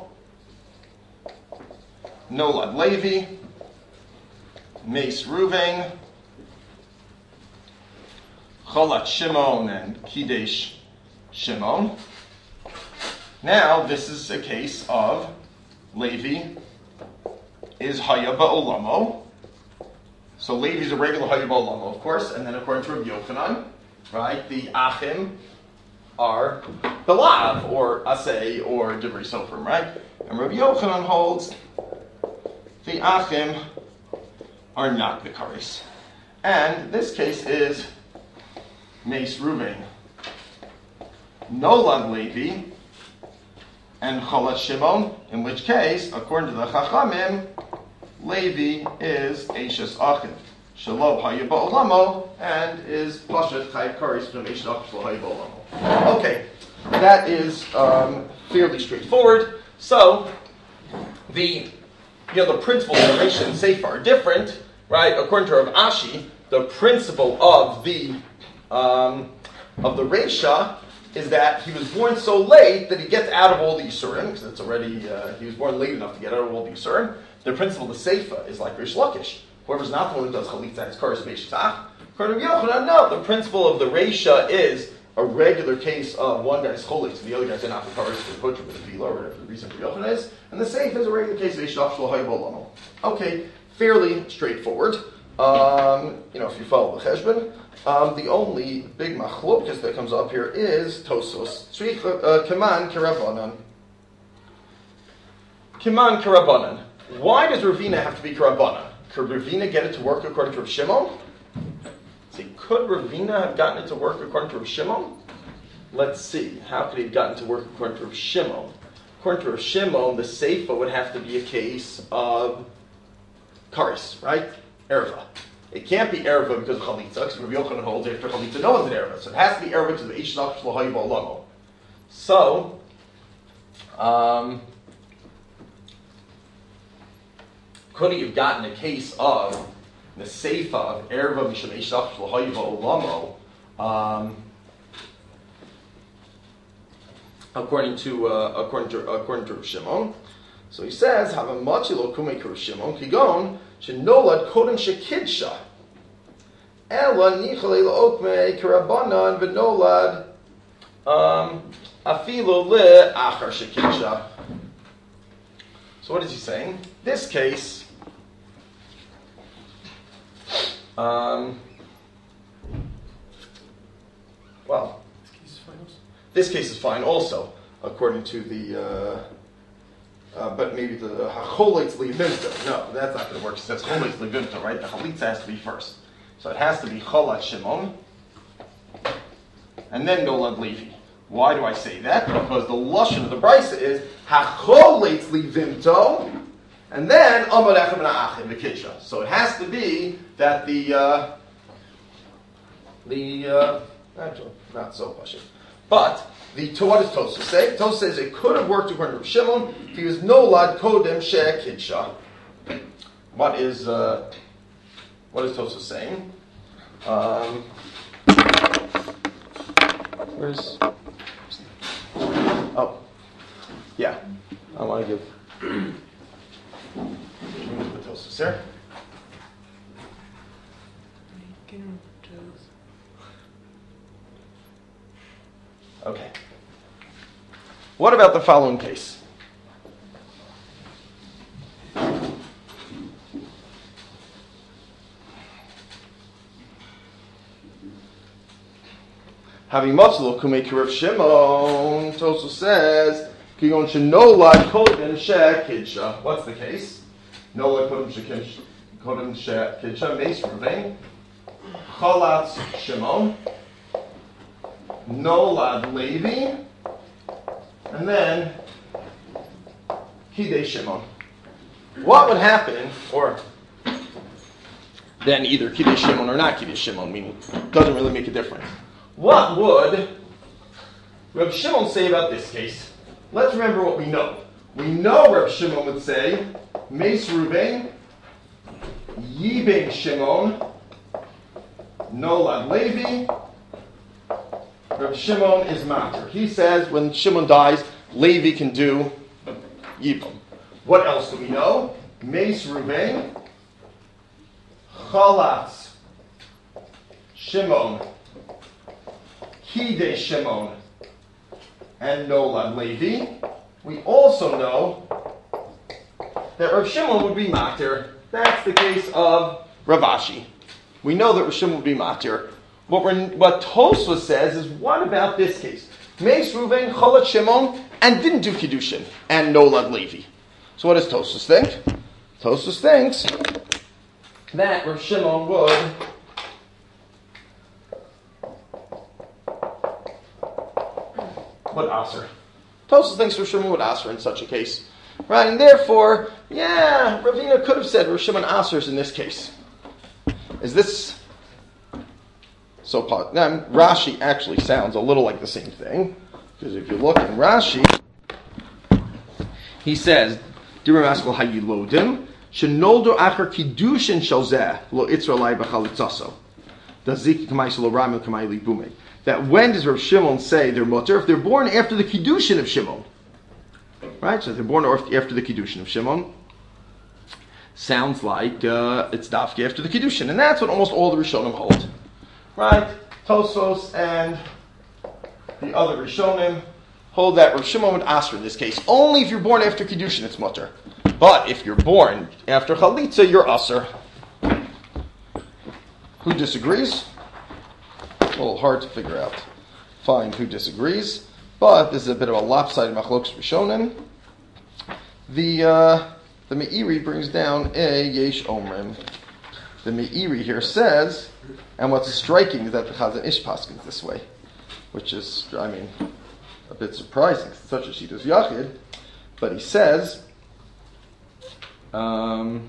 Nolad Levi, Meis Ruvain, Chalat Shimon, and Kidei Shimon. Now, this is a case of Levi is Haya Ba'olamo. So Levi is a regular Haya Ba'olamo, of course, and then according to Rabbi Yochanan, right, the Achim are Belav, or Asay, or Divrei Sofrim, right? And Rabbi Yochanan holds the Achim are not Bikaris. And this case is Meis Ruvain. Nolad Levi and Cholat Shimon, in which case, according to the Chachamim, Levi is Eishes Achim. Shalom Hayya Ba'olamo, and is Pashat Chayv Karis from Eishes Achim Hayya Ba'olamo. Okay, that is fairly straightforward. So, the principles of Reisha and Seifa are different, right? According to Rav Ashi, the principle of the Reisha is that he was born so late that he gets out of all the Yisurim, because it's already, he was born late enough to get out of all the Yisurim. The principle of the Seifa is like Rish Lakish. Whoever's not the one who does Chalitza is Karis Beishitach. According to Yochanan, no, the principle of the Reisha is a regular case of one guy's Chalitz and the other guy's not the Karis for the butcher with the Fila, or whatever the reason for Yochanan is. And the Seifa is a regular case of Eishtach Shlo Haybolamo. Okay, fairly straightforward. If you follow the Cheshbon. The only big machlokas that comes up here is Tosos. Kiman Kirabanan. Kiman Kirabanan. Why does Ravina have to be Kirabanan? Could Ravina get it to work according to Rav Shimon? See, could Ravina have gotten it to work according to Rav Shimon? Let's see. How could he have gotten it to work according to Rav Shimon? According to Rav Shimon, the Seifa would have to be a case of Karis, right? Erva. It can't be Erva because of Chalitza, because Rabbi Yochanan holds after Chalitza no one's an Erva. So it has to be Erva because of Eishnach Shlohayi Ba'olamo. So, could he have gotten a case of the Seifa of Erva Misham Eishnach Shlohayi Ba'olamo, according to Rav Shimon? So he says, "Have a machilo kumei Rav Shimon kigon shenolad kodem shekidsha ela nichalei laokmei karabanan v'nolad afilo le achar shekidsha." So what is he saying? This case, this case is fine also, according to the. But maybe the Hacholitz Livimta. No, that's not going to work. It says Cholitz Livimta, right? The Chalitza has to be first. So it has to be Cholat Shimon, and then Nolad Levi. Why do I say that? Because the Lashon of the Brisa is Hacholitz Livimto, and then Amalekhem Na'achim V'Kidcha. So it has to be that actually, not so pashut. But what does Tosfos say? Tosfos says it could have worked according to Rav Shimon if he was nolad kodem she'kidsha. What is Tosfos saying? Where's? Oh, yeah. I want to give. Put Tosfos there. Okay. What about the following case? Having Matzlo Kumei Rav Shimon, Tosfos says, Kigon Shenolad Kodem She'kidsha. What's the case? Nolad Kodem She'kidsha, Meis Ruvain, Cholat Shimon, Nolad Levi, and then Kidei Shimon. What would happen, or then either Kidei Shimon or not Kidei Shimon, meaning it doesn't really make a difference. What would Reb Shimon say about this case? Let's remember what we know. We know Reb Shimon would say, Meis Ruvain, Yibei Shimon, Nolad Levi. Reb Shimon is matter. He says when Shimon dies, Levi can do Yibam. What else do we know? Meis Ruvain, Chalatz Shimon, Kidei Shimon, and Nolad Levi, we also know that Rav Shimon would be matir. That's the case of Rav Ashi. We know that Rav Shimon would be matir. What Tosfos says is, what about this case? Meis Ruvain, Cholat Shimon, and didn't do Kiddushin, and Nolad Levi. So what does Tosfos think? Tosfos thinks that Rav Shimon would aser. Tosfos thinks Rav Shimon would aser in such a case. Right, and therefore, Ravina could have said Rav Shimon asers in this case. Is this so? Now, Rashi actually sounds a little like the same thing, because if you look in Rashi, he says, "Diram askol hayilodim shenoldo acher kiddushin shalzeh lo itzralai b'chalitzaso dazik k'mayis lo ramil k'mayli bume." That when does Rav Shimon say they're mutter? If they're born after the kiddushin of Shimon, right? So if they're born after the kiddushin of Shimon, sounds like it's dafki after the kiddushin, and that's what almost all the Rishonim hold, right? Tosfos and the other Rishonim hold that Rav Shimon would aser in this case. Only if you're born after kiddushin, it's mutter. But if you're born after chalitza, you're aser. Who disagrees? A little hard to figure out. Find who disagrees. But this is a bit of a lopsided machlokes Rishonim. The Meiri brings down a yesh omrim. The Meiri here says, and what's striking is that the Chazon Ish paskins this way, which is, a bit surprising. Such as she does Yachid, but he says, the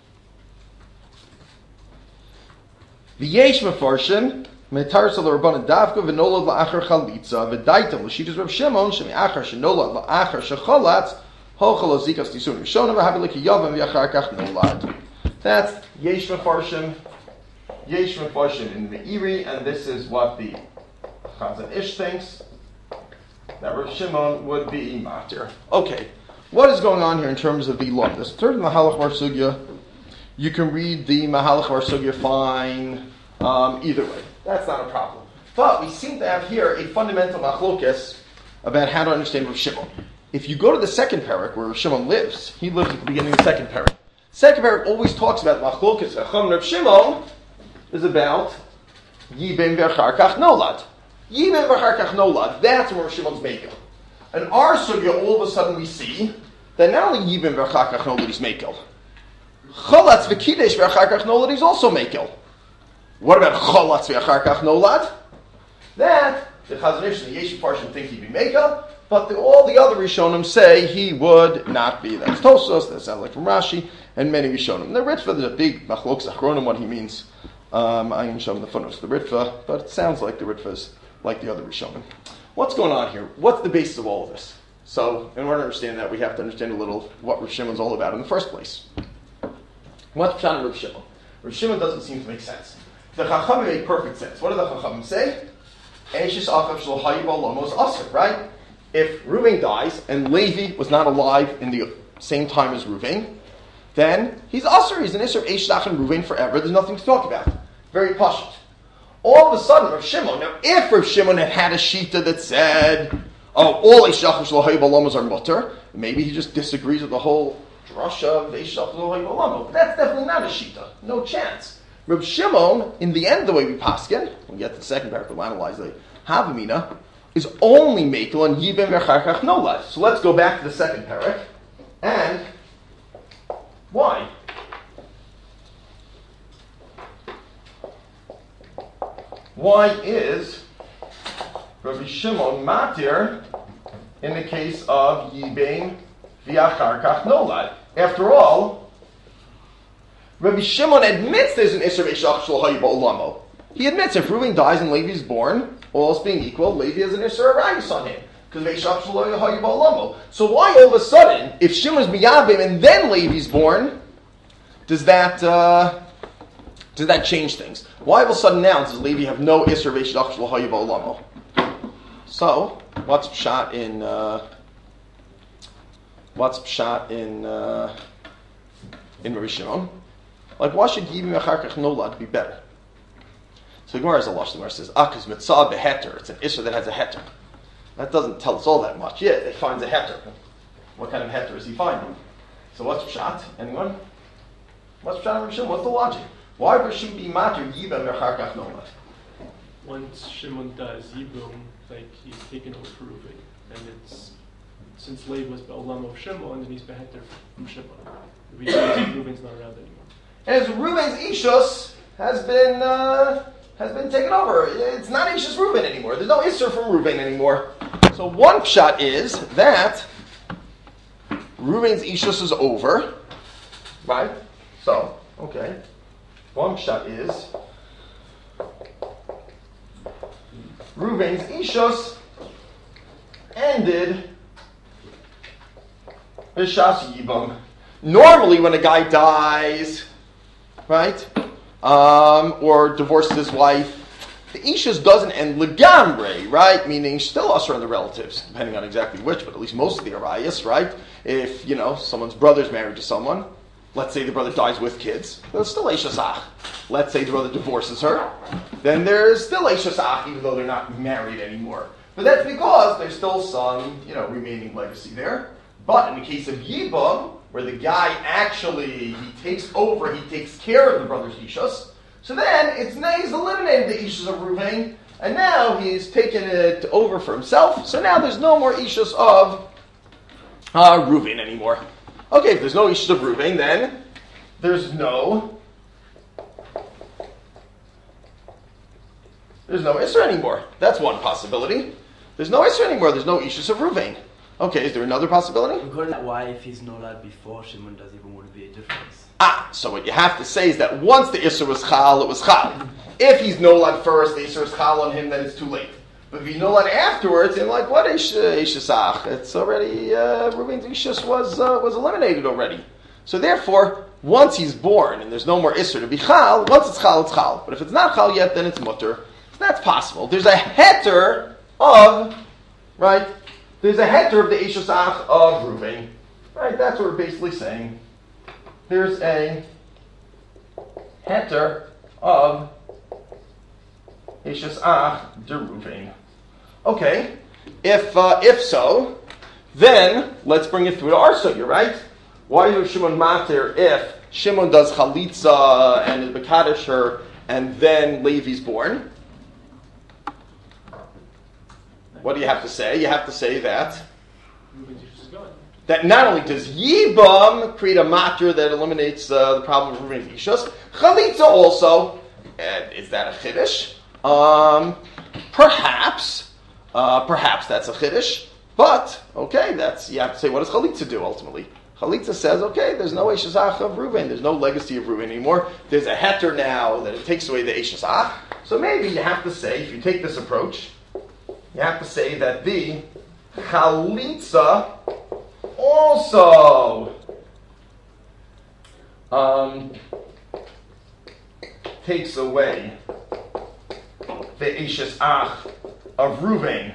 yesh mefarshin metar sal rabbanan davka v'nolad la'achar chalitza v'daitam l'shitas Rav Shimon shemi'achar shenolad la'achar shechalatz hochal ozikas tisun rishonim v'havi l'kiyavam v'yachar kach nolad. That's yesh mefarshin in the Meiri, and this is what the Chazon Ish thinks, that Rav Shimon would be matir. Okay, what is going on here in terms of the law? This third Mahalach Bar Sugya, you can read the Mahalach Bar Sugya fine either way. That's not a problem. But we seem to have here a fundamental machlokes about how to understand Rav Shimon. If you go to the second parak where Rav Shimon lives, he lives at the beginning of the second parak. Second parak always talks about machlokes. Rav Shimon is about Yibim v'achar kach nolad. Yibim v'achar kach nolad. That's where Rav Shimon's makel. And our sugya, all of a sudden we see that not only Yibim v'achar kach nolad is makel, Chalatz v'kidesh v'achar kach nolad is also makel. What about Chalatz v'achar kach nolad? That the Chazon Ish and the Yeshiv Parshim think he'd be makel, but all the other Rishonim say he would not be. That's Tosfos, that sounds like from Rashi, and many Rishonim. The Ritva, there's a big machlokes achronim what he means. I am showing the footnotes of the Ritva, but it sounds like the Ritva is like the other Rishonim. What's going on here? What's the basis of all of this? So, in order to understand that, we have to understand a little what Rav Shimon's all about in the first place. What's Pshat in Rav Shimon? Rav Shimon doesn't seem to make sense. The Chachamim make perfect sense. What do the Chachamim say? Eishis achav shelo hayu ba'olamos aser, right? If Reuven dies and Levi was not alive in the same time as Reuven, then he's aser. He's an isser of Eishlach and Reuven forever. There's nothing to talk about. Very pashut. All of a sudden, Rav Shimon. Now, if Rav Shimon had a shita that said, all Eishlach shelo hayu ba'olamos are mutter, maybe he just disagrees with the whole drasha of Eishlach shelo hayu ba'olamos. But that's definitely not a shita. No chance. Rav Shimon, in the end, the way we paskin, when we get to the second paragraph, we'll analyze the Havamina, is only makel on Yibim v'achar kach nolad. So let's go back to the second parak. And why? Why is Rabbi Shimon matir in the case of Yibim v'achar kach nolad? After all, Rabbi Shimon admits there's an Isser Eishlach shelo hayu ba'olamo. He admits if Reuven dies and Levi is born, all else being equal, Levi has an Isser Arayus on him. Because Eishlach shelo hayu ba'olamo. So why all of a sudden, if Shimon's miyabim and then Levi's born, does that change things? Why all of a sudden now does Levi have no Isser Eishlach shelo hayu ba'olamo? So, what's pshat in Rabbi Shimon? Like, why should Yibim v'achar kach nolad be better? So the Gemara has a lush. The Gemara says, "Akas mitzah beheter." It's an isser that has a heter. That doesn't tell us all that much. Yeah, he finds a heter. What kind of heter is he finding? So what's pshat? Anyone? What's pshat on Rishon? What's the logic? Why would Rishon be matter yibam v'charkach nomad? Once Shimon does Yibum, like he's taken over for Reuven, and it's since Lev was Ba'olam of Shimon, then he's beheter from Shimon. Reuven's not around anymore. And Reuven's ishus has been taken over. It's not ishus Reuven anymore. There's no isser from Reuven anymore. So one pshat is that Reuven's ishus is over, right? So okay, one pshat is Reuven's ishus ended b'shas yibam. Normally, when a guy dies, right, or divorces his wife, the ishus doesn't end legamre, right? Meaning still usher on the relatives, depending on exactly which, but at least most of the arayas, right? If someone's brother's married to someone, let's say the brother dies with kids, there's still ishus. Let's say the brother divorces her, then there's still ishus, even though they're not married anymore. But that's because there's still some, remaining legacy there. But in the case of Yibam, where the guy actually, he takes care of the brother's ishus, so then he's eliminated the ishus of Reuven, and now he's taken it over for himself, so now there's no more ishus of Reuven anymore. Okay, if there's no ishus of Reuven, then there's no Isser anymore. That's one possibility. There's no Isser anymore. There's no ishus of Reuven. Okay, is there another possibility? According to why, if he's nolad before Shimon does even would be a difference. So what you have to say is that once the Isser was Chal, it was Chal. If he's nolad first, the Isser is Chal on him, then it's too late. But if he's nolad afterwards, then what Ishasach? It's already, Reuven's Ishas was eliminated already. So therefore, once he's born and there's no more Isser to be Chal, once it's Chal, it's Chal. But if it's not Chal yet, then it's Mutter. So that's possible. There's a heter of, right? There's a heter of the Ishasach of Reuven. Right, that's what we're basically saying. There's a heter of Ishasach de Reuven. Okay, if so, then let's bring it through to our sugya, right? Why is Shimon mater if Shimon does chalitza and is bekadosh her, and then Levi's born? What do you have to say? You have to say that not only does Yibam create a matter that eliminates the problem of Reuven's ishus, chalitza also. And is that a chiddush? Perhaps that's a chiddush. But okay, you have to say, what does chalitza do ultimately? Chalitza says, okay, there's no Eshazach of Reuven, there's no legacy of Reuven anymore. There's a heter now that it takes away the Eshazach. So maybe you have to say, if you take this approach, you have to say that the chalitza also takes away the Eshazach of Reuven,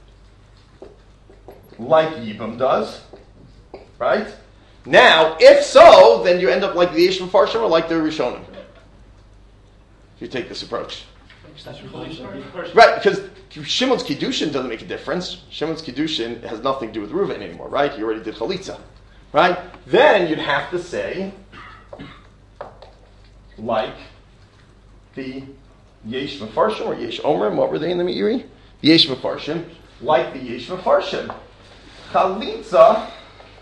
like Yibam does, right? Now, if so, then you end up like the Yesh Mefarshim or like the Rishonim. If you take this approach. Right, because Shimon's Kiddushin doesn't make a difference. Shimon's Kiddushin has nothing to do with Reuven anymore, right? He already did Chalitza, right? Then you'd have to say, like the Yesh Mefarshim or Yesh Omrim, what were they in the Meiri? Yesh Mefarshim, like the Yesh Mefarshim. Chalitza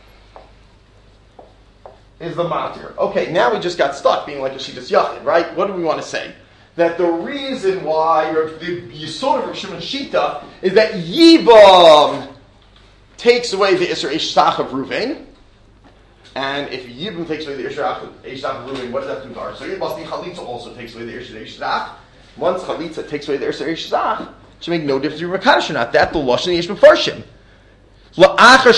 is the matir. Okay, now we just got stuck being like a Shitas Yachid, right? What do we want to say? That the reason why the Yisod of Shimon Shita is that Yibam takes away the Isser Eshach of Reuven, and if Yibam takes away the Isser Eshach of Reuven, what does that do to our? So it must be Chalitza also takes away the Isser Eshach. Once Chalitza takes away the Isser Eshach, it should make no difference if you're Mekadosh or not. That's the Lashon Yesh Mefarshim. After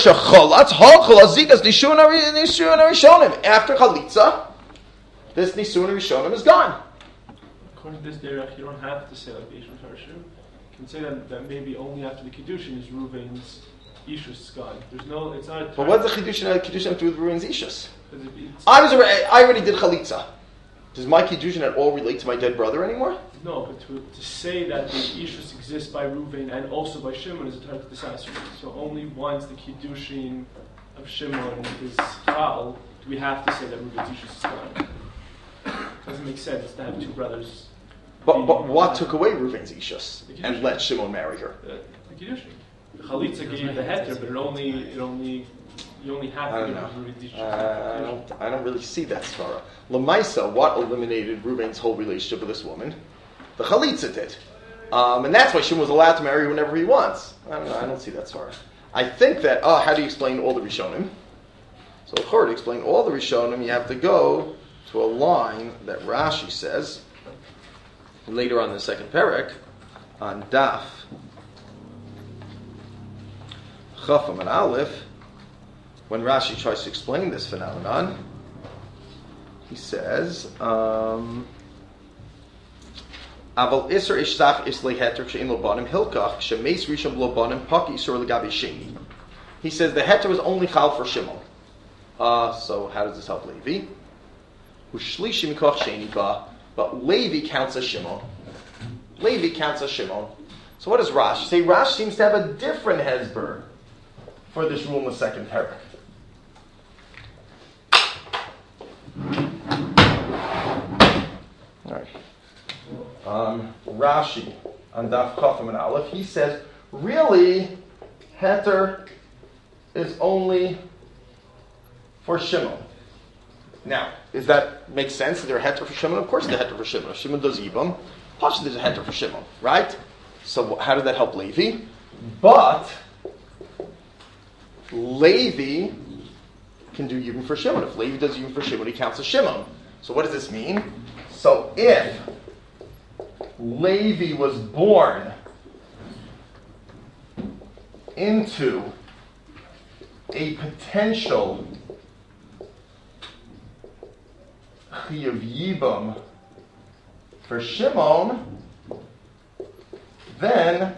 Chalitza, this Nisun Rishonim is gone. According to this derech, you don't have to say like the Yesh Mefarshim. You can say that maybe only after the Kiddushin is Reuven's Ishus gone. It's not. But what's the Kiddushin have to do with Reuven's Ishus? I already did Chalitza. Does my Kiddushin at all relate to my dead brother anymore? No, but to say that the Ishus exists by Reuven and also by Shimon is a type of disaster. So only once the Kiddushin of Shimon is Chal do we have to say that Reuven's Ishus is gone. Doesn't make sense to have two brothers. But what took away Reuven's Ishus and let Shimon marry her? The Kiddushin. The Chalitza gave the heter, but you only have to give Reuven's Ishus. I don't really see that svara. Lamaisa, what eliminated Reuven's whole relationship with this woman? The Chalitza did. And that's why Shimon was allowed to marry whenever he wants. I don't know, I don't see that svara. I think that, how do you explain all the Rishonim? So, to explain all the Rishonim, you have to go to a line that Rashi says later on in the second perek on Daf Chafam and Aleph. When Rashi tries to explain this phenomenon, he says, "Aval iser ishtach islei heter she'in lo banim hilkach shemeis rishon lo banim paki isur legabi sheni." He says the heter was only chal for Shimon. So how does this help Levi? Ushlishi mikach sheni ba, but Levi counts as Shimon. Levi counts as Shimon. So what does Rashi say? Rashi seems to have a different hesber for this rule in the second parak. Rashi on Daf Chafam and Aleph, he says, really, heter is only for Shimon. Now, does that make sense? Is there a heter for Shimon? Of course, there's a heter for Shimon. If Shimon does Yibam, possibly there's a heter for Shimon, right? So, how did that help Levi? But Levi can do Yibam for Shimon. If Levi does Yibam for Shimon, he counts as Shimon. So, what does this mean? So, if Levi was born into a potential Chiyuv Yibam for Shimon, then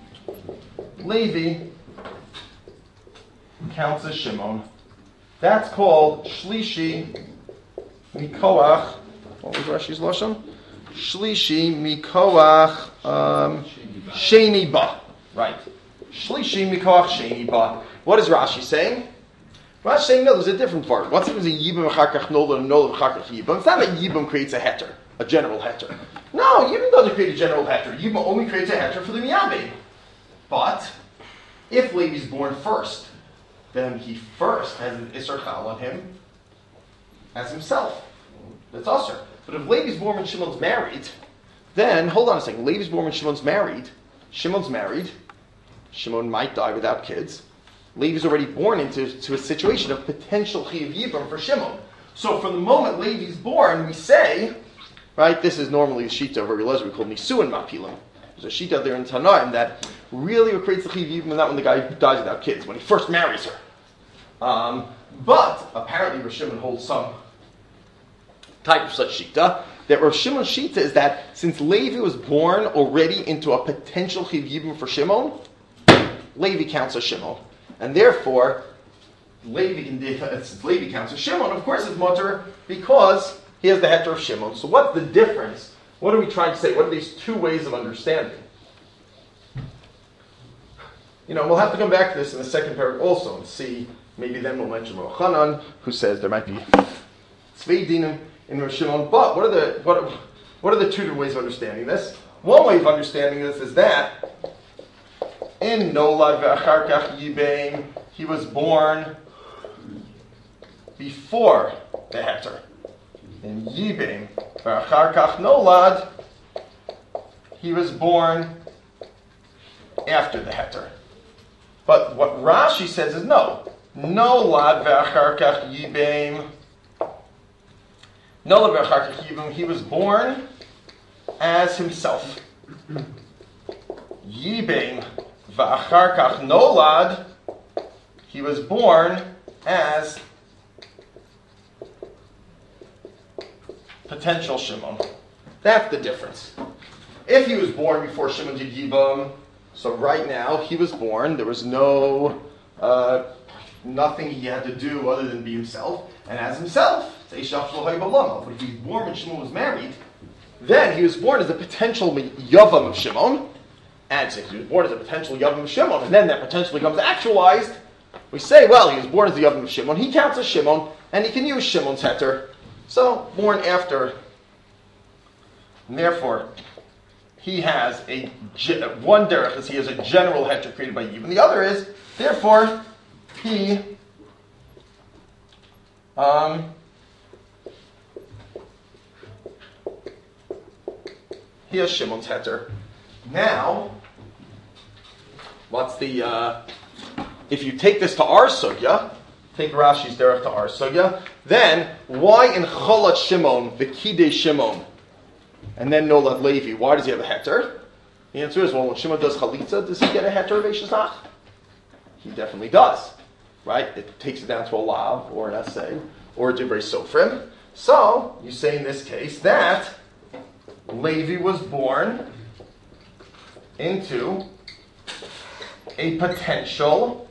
Levi counts as Shimon. That's called Shlishi Mikoach. What was Rashi's lashon? Shlishi Mikoach Sheni Ba. Right. Shlishi Mikoach Sheni Ba. What is Rashi saying? Rashi saying no, there's a different part. Once it was a Yibam Chakach Nola and Nola Chakach Yibam, it's not that Yibam creates a heter, a general heter. No, Yibam doesn't create a general heter. Yibam only creates a heter for the Miyabim. But if Levi's born first, then he first has an Isser Chal on him as himself. That's Usher. But if Levi's born when Shimon's married, then, hold on a second, Levi's born when Shimon's married, Shimon might die without kids. Levi's already born into a situation of potential Chiyuv Yibam for Shimon. So from the moment Levi's born, we say, right, this is normally a Shita of Rabbi Eliezer, we call Nisuin Mapilim. There's a Shita there in Tanaim that really what creates the Chiyuv Yibam, not when the guy dies without kids, when he first marries her. But apparently Rosh Shimon holds some type of such Shita, that Rosh Shimon's Shita is that since Levi was born already into a potential Chiyuv Yibam for Shimon, Levi counts as Shimon. And therefore, since Levi counts as Shimon, of course it's mutter because he has the heter of Shimon. So what's the difference? What are we trying to say? What are these two ways of understanding? We'll have to come back to this in the second paragraph also and see, maybe then we'll mention Rosh Hanan, who says there might be Tzvei Dinim in Rosh Shimon. But what are the two ways of understanding this? One way of understanding this is that in Nolad ve'achar kach Yibam, he was born before the heter. In Yibam ve'achar kach Nolad, he was born after the heter. But what Rashi says is no. Nolad ve'achar kach Yibam. Nolad ve'achar kach Yibam, he was born as himself. Yibam V'achar kach Nolad, he was born as potential Shimon. That's the difference. If he was born before Shimon did Yibam, so right now he was born, there was no nothing he had to do other than be himself, and as himself, but if he's born when Shimon was married, then he was born as a potential Yavam of Shimon, and since he was born as a potential Yavam of Shimon, and then that potential becomes actualized, we say, well, he was born as the Yavam of Shimon, he counts as Shimon, and he can use Shimon's heter, so born after, and therefore, he has one derech is he has a general heter created by Yibam. The other is, therefore, he has Shimon's heter. Now, what's the if you take this to our sugya, take Rashi's derech to our sugya, then why in Cholat Shimon, the Kidei Shimon, and then Nolad Levi, why does he have a heter? The answer is, well, when Shimon does chalitza, does he get a heter of Eishazach? He definitely does, right? It takes it down to a lav, or an essay, or a divrei sofrim. So, you say in this case that Levi was born into a potential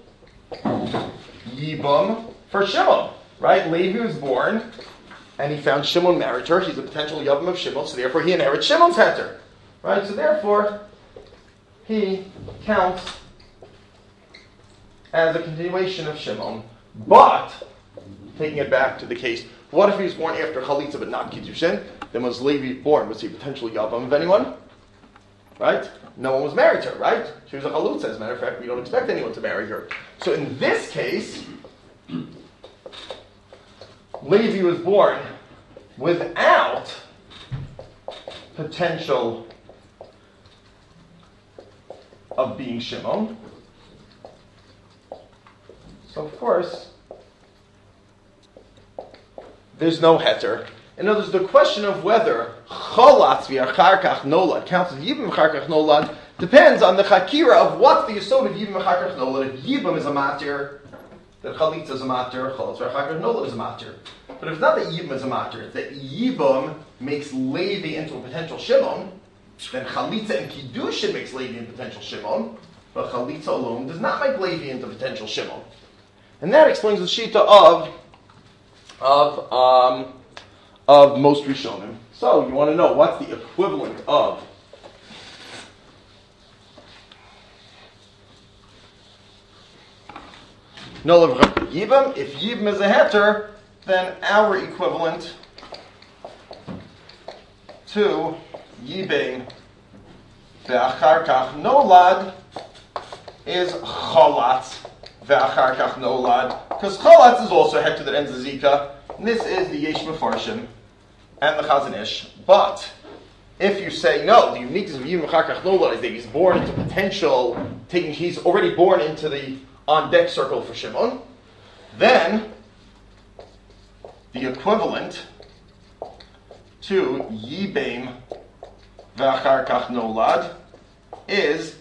yibum for Shimon, right? Levi was born, and he found Shimon married her. He's a potential Yavam of Shimon, so therefore he inherits Shimon's heter. Right? So therefore, he counts as a continuation of Shimon. But, taking it back to the case, what if he was born after Chalitza but not Kiddushin? Then was Levi born? Was he a potential Yavam of anyone? Right? No one was married to her, right? She was a Chalutza. As a matter of fact, we don't expect anyone to marry her. So in this case, Levi was born without potential of being Shimon. So of course, there's no heter. In other words, the question of whether Cholatz v'achar kach nolad counts as Yibam v'achar kach nolad depends on the chakira of what's the yesod of Yibam v'achar kach nolad. If Yibam is a matir, then Chalitza is a matir, Cholatz v'achar kach nolad is a matir. But if it's not that Yibam is a matir, it's that Yibam makes Levi into a potential Shimon, then Chalitza and Kiddushin makes Levi into potential Shimon, but Chalitza alone does not make Levi into potential Shimon. And that explains the shita of most Rishonim. So, you want to know what's the equivalent of Nolav Yibam? If Yibam is a heter, then our equivalent to Yibam ve'achar kach nolad is Cholatz ve'achar kach nolad, because Cholatz is also a heter that ends in Zika. And this is the Yesh Mefarshim and the Chazon Ish. But if you say no, the uniqueness of Yibam v'achar kach nolad is that he's born into potential, he's already born into the on deck circle for Shimon, then the equivalent to Yibam v'achar kach nolad is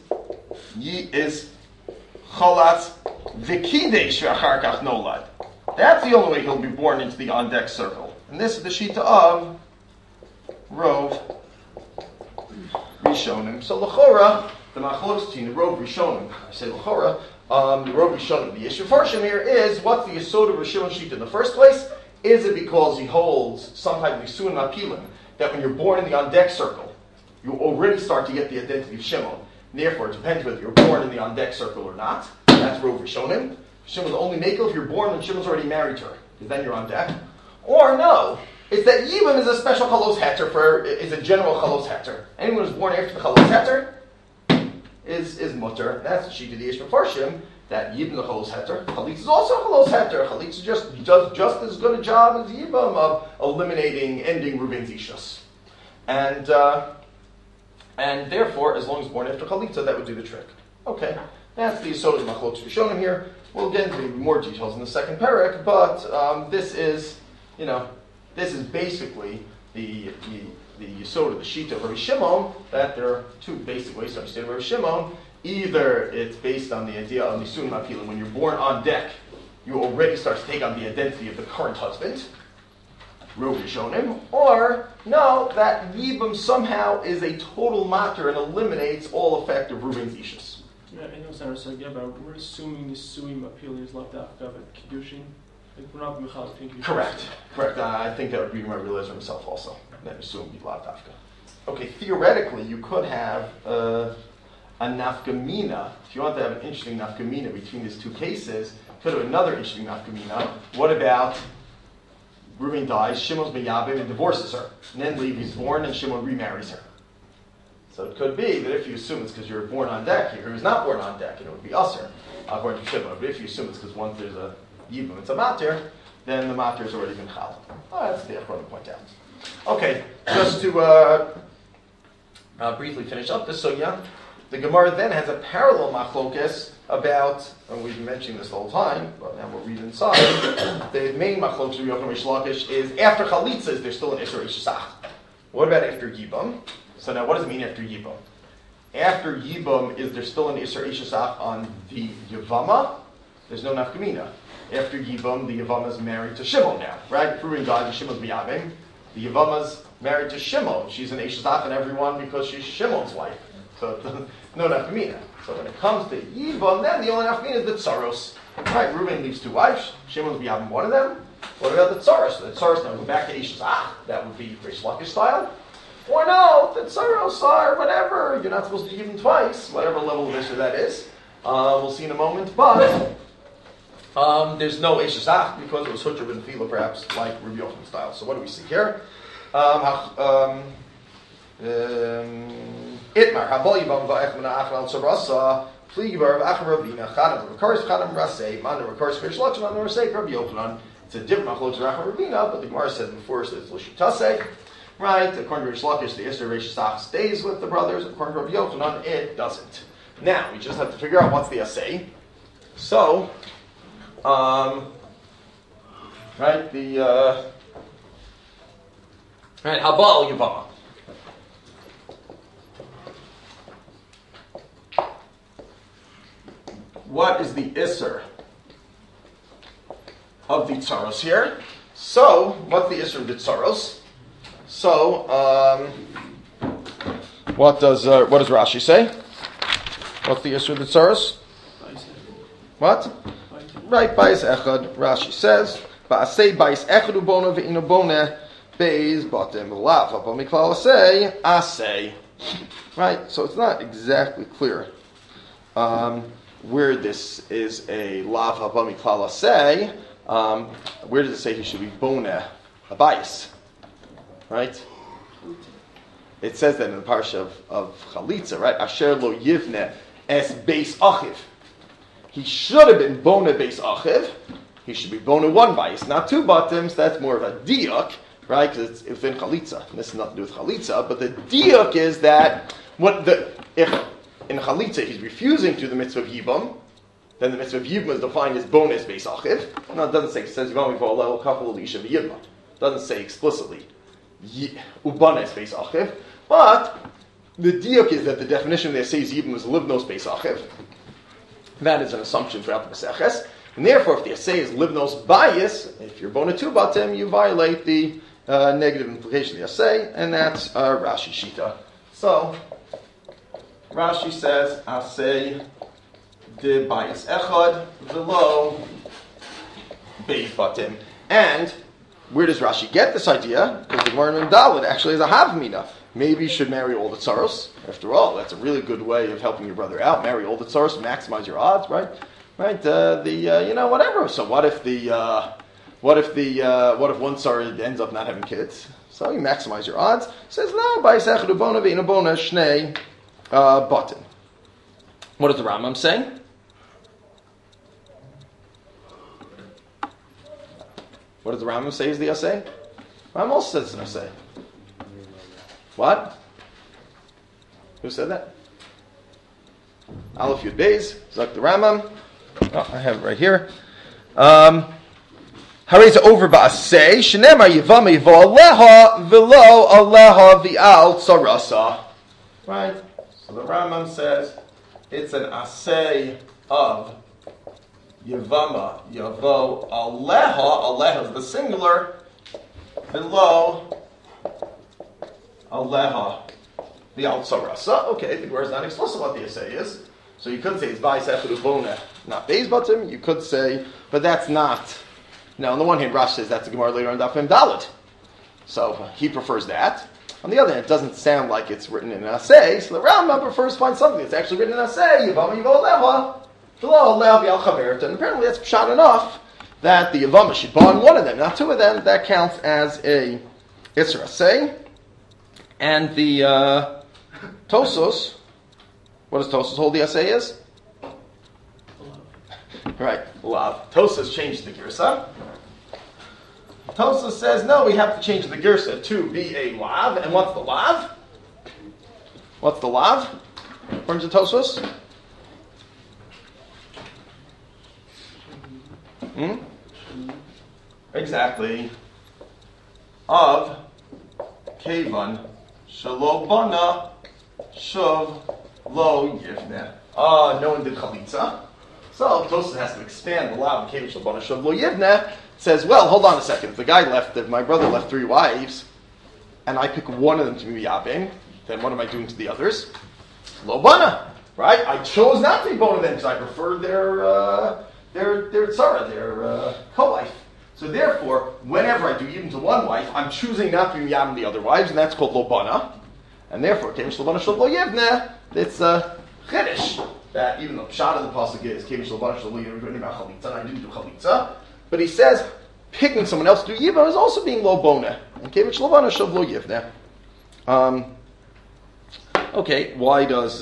Cholatz v'kidesh v'achar kach nolad. That's the only way he'll be born into the on-deck circle. And this is the shita of Rov Rishonim. So l'chora, the machlokes between the Rov Rishonim, I say l'chora, the Rov Rishonim, the Yesh Mefarshim here is, what's the yesod of Rishon shita in the first place? Is it because he holds some type of Yisuin Mapilim, that when you're born in the on-deck circle, you already start to get the identity of Shimon. Therefore, it depends whether you're born in the on-deck circle or not. That's Rov Rishonim. Shimon's only makel if you're born when Shimon's already married to her, because then you're on deck. Or no, it's that Yibam is a special chalos heter is a general chalos heter. Anyone who's born after the chalos heter is mutter. That's the sheet of the Yesh Mefarshim, that Yibam the chalos heter. Chalitz is also a chalos heter. Chalitz does just as good a job as Yibam of ending Reuben's ishus. And therefore, as long as born after Chalitza, that would do the trick. Okay, that's the yesod of machlokes Rishonim here. We'll get into more details in the second parak, but this is basically the yesod of the shita of Rabbi Shimon, that there are two basic ways to understand Rabbi Shimon. Either it's based on the idea of Nisun Mapilim, when you're born on deck, you already start to take on the identity of the current husband, Rov Rishonim, or no, that Yibam somehow is a total matter and eliminates all effect of Reuben's ishus. Yeah, I know Sarah Sagia, but we're assuming the suim appeal is left after Kiddushin. Like, we're not Michal thinking. Correct. I think that would be my realizer himself also. That assume be lav dafka. Okay, theoretically, you could have a nafkamina. If you want to have an interesting nafkamina between these two cases, could have another interesting nafkamina. What about Reuven dies, Shimon's meyabim and divorces her, and then Levi's born and Shimon remarries her. So it could be that if you assume it's because you're born on deck, he was not born on deck, and it would be usher, according to Shimon. But if you assume it's because once there's a yibum, it's a matir, then the matir has already been chal. Oh, that's the Achron to point out. Okay, just to briefly finish up this sugya, the Gemara then has a parallel machlokes about, and we've been mentioning this the whole time, but now we'll read inside. The main machlokes of Yochanan Reish Lakish is after chalitza, is there still an Isser Shesach? What about after yibum? So now, what does it mean after yibum? After yibum, is there still an Isser Shesach on the Yavama? There's no nafkamina. After yibum, the Yavama is married to Shimon now, right? Reuven died and Shimon's miyavim. The Yavama's married to Shimon. She's an Eshazach on everyone because she's Shimon's wife. So no nafkamina. So when it comes to Yibam, then the only nafkamina is the Tsaros. Right, Reuven leaves two wives. Shimon's miyavim one of them. What about the Tsaros? The Tsaros now go back to Eshazach. That would be Reish Lakish style. Or no, the Tsaros are whatever. You're not supposed to give them twice, whatever level of issue that is. We'll see in a moment. But there's no Eshazach because it was Hutcher ben Fila, perhaps, like Rabbi Yochanan style. So what do we see here? Itmar, Habal Yibam Va'ech Mina Achal Tzarasa, Fligibar V'achar Ravina, Chadam Rekaris, Chadam Rasei, Man Rekaris Reish Lakish, Man Rasei, Rabbi Yochanan. It's a different machlokes Rachar Ravina, but the Gemara says before it's L'Shitase. Right, according to Reish Lakish, the Isser Reish Shesach stays with the brothers. According to Rabbi Yochanan, it doesn't. Now, we just have to figure out what's the assay. So, right, right, Habal Yavama. What is the Isser of the Tsaros here? So, what's the Isser of the Tsaros? So, what does Rashi say? What's the Isser of the Tsaros? What? Right, Bais Echad, Rashi says, Ba'asei Bais Echad ubona ve'ino bona Beis Batem Lav. But Miklal say Asei. Right, so it's not exactly clear where this is a Lav Haba Miklal say. Where does it say he should be Bona Abayis? Right? It says that in the parsha of Chalitza, right? Asher lo yivne es beis achiv. He should have been bona beis achiv. He should be bona one bayis, not two bottoms. That's more of a diuk, right? Because it's within Chalitza. And this has nothing to do with Chalitza. But the diuk is that if in Chalitza he's refusing to the mitzvah of Yibam, then the mitzvah of Yibam is defined as bona beis achiv. No, it doesn't say. It says Yibam yivol lel kachol elisha v'yibam. It doesn't say explicitly Ubanes beis achiv, but the diuk is that the definition of the Asay's Yibam is livnos beis achiv. That is an assumption throughout the Maseches, and therefore, if the Asay is livnos bayis, if you're bona tu batim, you violate the negative implication of the Asay, and that's Rashi Shita. So Rashi says Asay de bayis echad v'lo beis batim, and where does Rashi get this idea? Because the Gemara in Dalet actually has a havmina. Maybe you should marry all the tsaros. After all, that's a really good way of helping your brother out. Marry all the tsaros, maximize your odds, right? Right? Whatever. So what if one tsar ends up not having kids? So you maximize your odds. Says no. Ba'isech dubona ve'inabona shnei batin. What is the Rambam saying? What does the Rambam say is the Asay? Rambam also says it's an Asay. What? Who said that? Aleph Yud Beis, Zak the Rambam. Oh, I have it right here. Harayza over ba'asay, Shenema Yivama Yivo Aleha V'lo Aleha V'al Tzarasa. Right? So the Rambam says it's an Asay of Yavama, Yavo, Aleha is the singular, below, Aleha, the Al Tzarasa. Okay, the word is not explicit what the assay is. So you could say it's Vais Echad Ubona, not Beis Batim. You could say, but that's not. Now, on the one hand, Rashi says that's a Gemara later on Daf Mem Dalet. So he prefers that. On the other hand, it doesn't sound like it's written in an assay, so the Rambam prefers to find something that's actually written in an assay. Yavama Yivo Lewa, V'lo Lev Yal Chavert. And apparently that's pshat enough that the Yavama should bond one of them, not two of them. That counts as a Isra assay. And the Tosos, what does Tosos hold the assay is? Right, Lav. Tosos changed the Girsa. Tosos says, no, we have to change the Girsa to be a Lav. And what's the Lav? What's the Lav? According to Tosos? Exactly. Of Kevan Shalo Bana Shuv Lo Yivne. No one did Chalitza. So Tosos has to expand the Lav Kevan Shalo Bana Shuv Lo Yivne. Says, well, hold on a second. If the guy left, if my brother left 3 wives, and I pick one of them to be Yabin, then what am I doing to the others? Lo Bana, right? I chose not to be one of them because I preferred their tzara, their co-wife. So therefore, whenever I do even to one wife, I'm choosing not to be Yabin the other wives, and that's called Lo Bana. And therefore, Kevish Lo Bana Shel Lo Yevne, it's a Chiddush. That even though Pshat of the Pasuk is Kevish Lo Bana Shel Lo Yevne, written about Chalitza, and I didn't do Chalitza. But he says, picking someone else to do Yiva is also being Lo Bona. And Kevish Lo Bana Shel Lo Yevne. Okay, why does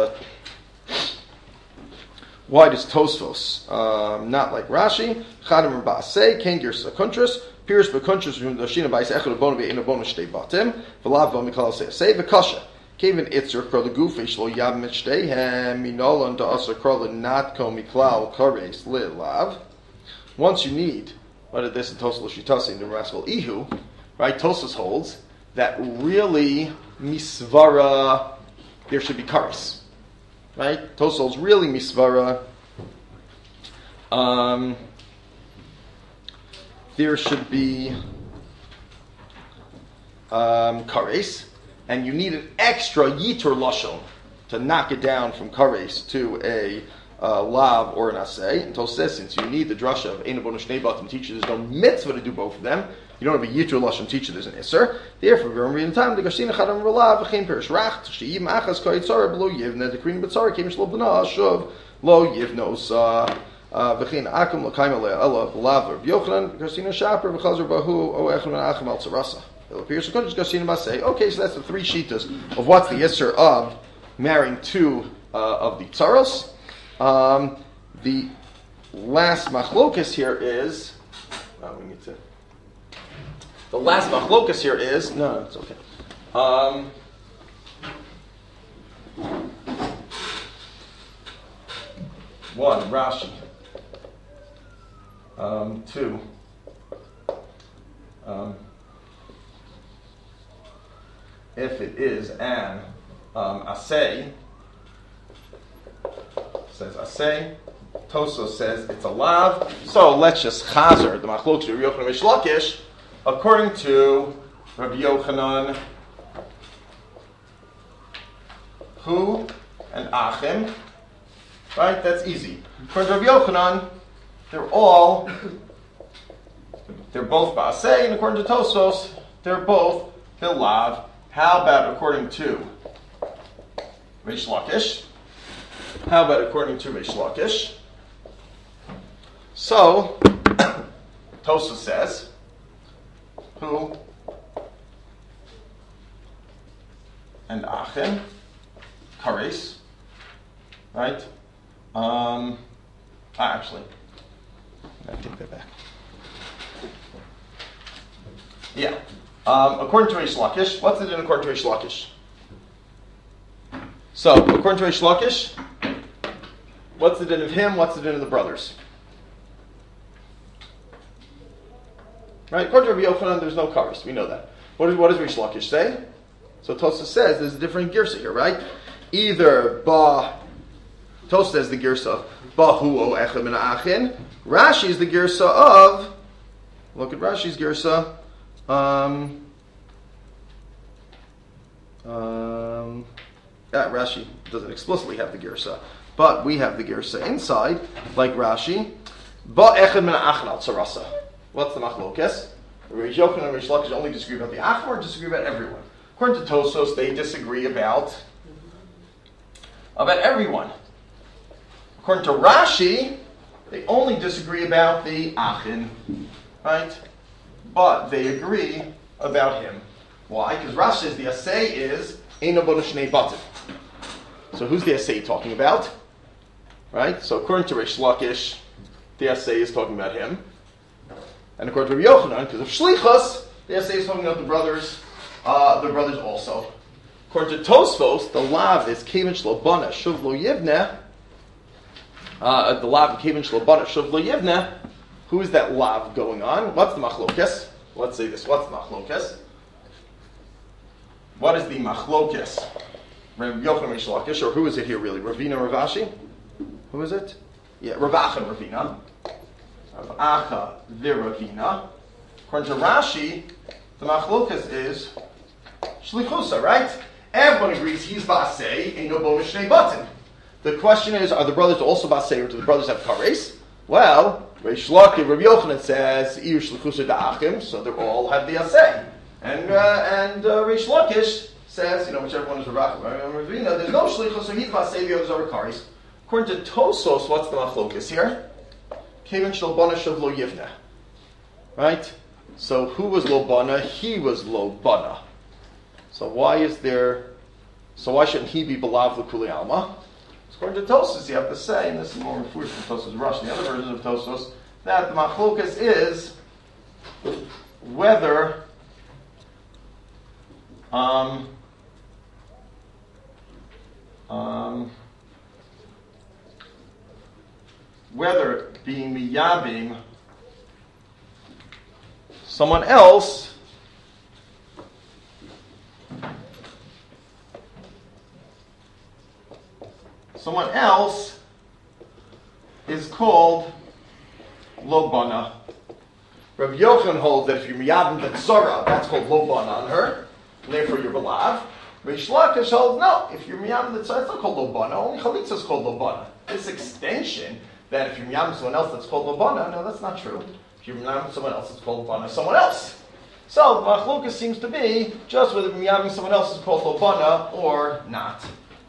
Tosfos not like Rashi? Chadim Ba'asei, Ken Girsa Kuntras, Piers Bekuntras from the Shina Bais Echad Bona Be'ena Bona Shtei Batim, V'lav V'mikal Say V'kasha. Kevin Itzer Kro the Gufish Lo Yab Mitchteihem Minolan Da Asa Kro Not Ko Miklal Kares Li Lav. Once you need, what did this in Tosfos Shitasi in the Rascal Ihu, right? Tosfos holds that really misvara there should be kares. Right? Tosfos really misvara. There should be kares, and you need an extra yitur lashon to knock it down from kares to a lav or an asay. And Tosfos says, since you need the drasha of ein abon shnei batim teacher, there's no mitzvah to do both of them. You don't have a yitur lashon teacher, there's an iser. Therefore, we're reading time the gashina chadam relav v'chein perish rach she'im achas koyitzara below yivne the kriyim b'tzara came shlo b'na shuv lo yivnos v'chein akum l'kaim le'ela b'lav Rabbi Yochanan gashina shaper v'chazer bahu o echon acham al tzarasa. It appears to gashina say, okay, so that's the 3 shitas of what's the iser of marrying 2 of the tzaros. The last machlokas here is. We need to. The last machlokas here is no, it's okay. 1 Rashi. 2. If it is an asay. Says asay. Tosfos says it's a lav. So let's just chazer the machlokes of Rabbi Yochanan Reish Lakish according to Rabbi Yochanan, Hu and Achim. Right? That's easy. According to Rabbi Yochanan, they're both ba'asay, and according to Tosfos, they're both bilav. How about according to Reish Lakish? How about according to Reish Lakish? So, Tosfos says, Hu and Achim, Kares, right? Actually, I take that back. Yeah. According to Reish Lakish, what's it in according to Reish Lakish? So, according to Reish Lakish, what's the din of him? What's the din of the brothers? Right? According to Rabbi Yochanan, there's no kares. We know that. What does Reish Lakish say? So Tosfos says there's a different girsa here, right? Either Tosfos says the girsa Bahu o echem min achin. Rashi is the girsa of. Look at Rashi's girsa. Rashi doesn't explicitly have the girsa, But we have the Gersa inside, like Rashi. Ba echad min ha'achon al tzarasa. What's the machlokes? Reish Yochanan and Reish Lakish only disagree about the achon or disagree about everyone. According to Tosos, they disagree about everyone. According to Rashi, they only disagree about the achin, right? But they agree about him. Why? Because Rashi says the assay is eino bona shnei batim. So who's the assay talking about? Right? So according to Reish Lakish, the assay is talking about him. And according to Rabbi Yochanan, because of Shlichus, the assay is talking about the brothers also. According to Tosfos, the lav is Kevin Shlobana Shuv Lo Yivneh. The lav Kevin Shlobana Shuv Lo Yivneh. Who is that lav going on? What's the machlokes? Let's say this. What's the machlokes? What is the machlokes? Rabbi Yochanan Reish Lakish, or who is it here really? Ravina Ravashi? Who is it? Yeah, Ravacha and Ravina. Ravacha Viravina. According to Rashi, the machlokes is Shlichusa, right? Everyone agrees he's Basei, ain't no bonus shnei button. The question is, are the brothers also Basei, or do the brothers have kares? Well, Reish Lakish, Rabbi Yochanan says, Iyu Shlichusa da'achim, so they all have the Asei. And Reish Lakish says, whichever one is Ravina, there's no Shlichusa, so he's Basei, the others are kares. According to Tosos, what's the machlokes here? Kevin Shalbana Shav Lo Yivneh. Right? So who was Lo Bana? He was Lo Bana. So why shouldn't he be Belav L'Kuli Alma? According to Tosos, you have to say, and this is more refuted from Tosos Rush, the other versions of Tosos, that the machlokes is whether whether being miyabim someone else is called lo bana. Rabbi Yochanan holds that if you're miyabim the tzara, that's called lo bana on her, and therefore you're belav. Reish Lakish holds no, if you're miyabim the tzara, it's not called lo bana. Only chalitza is called lo bana. This extension that if you're miyabim someone else that's called lo bana, no, that's not true. If you're miyabim someone else, it's called lo bana someone else. So the machlokas seems to be just whether miyabim someone else is called lo bana or not.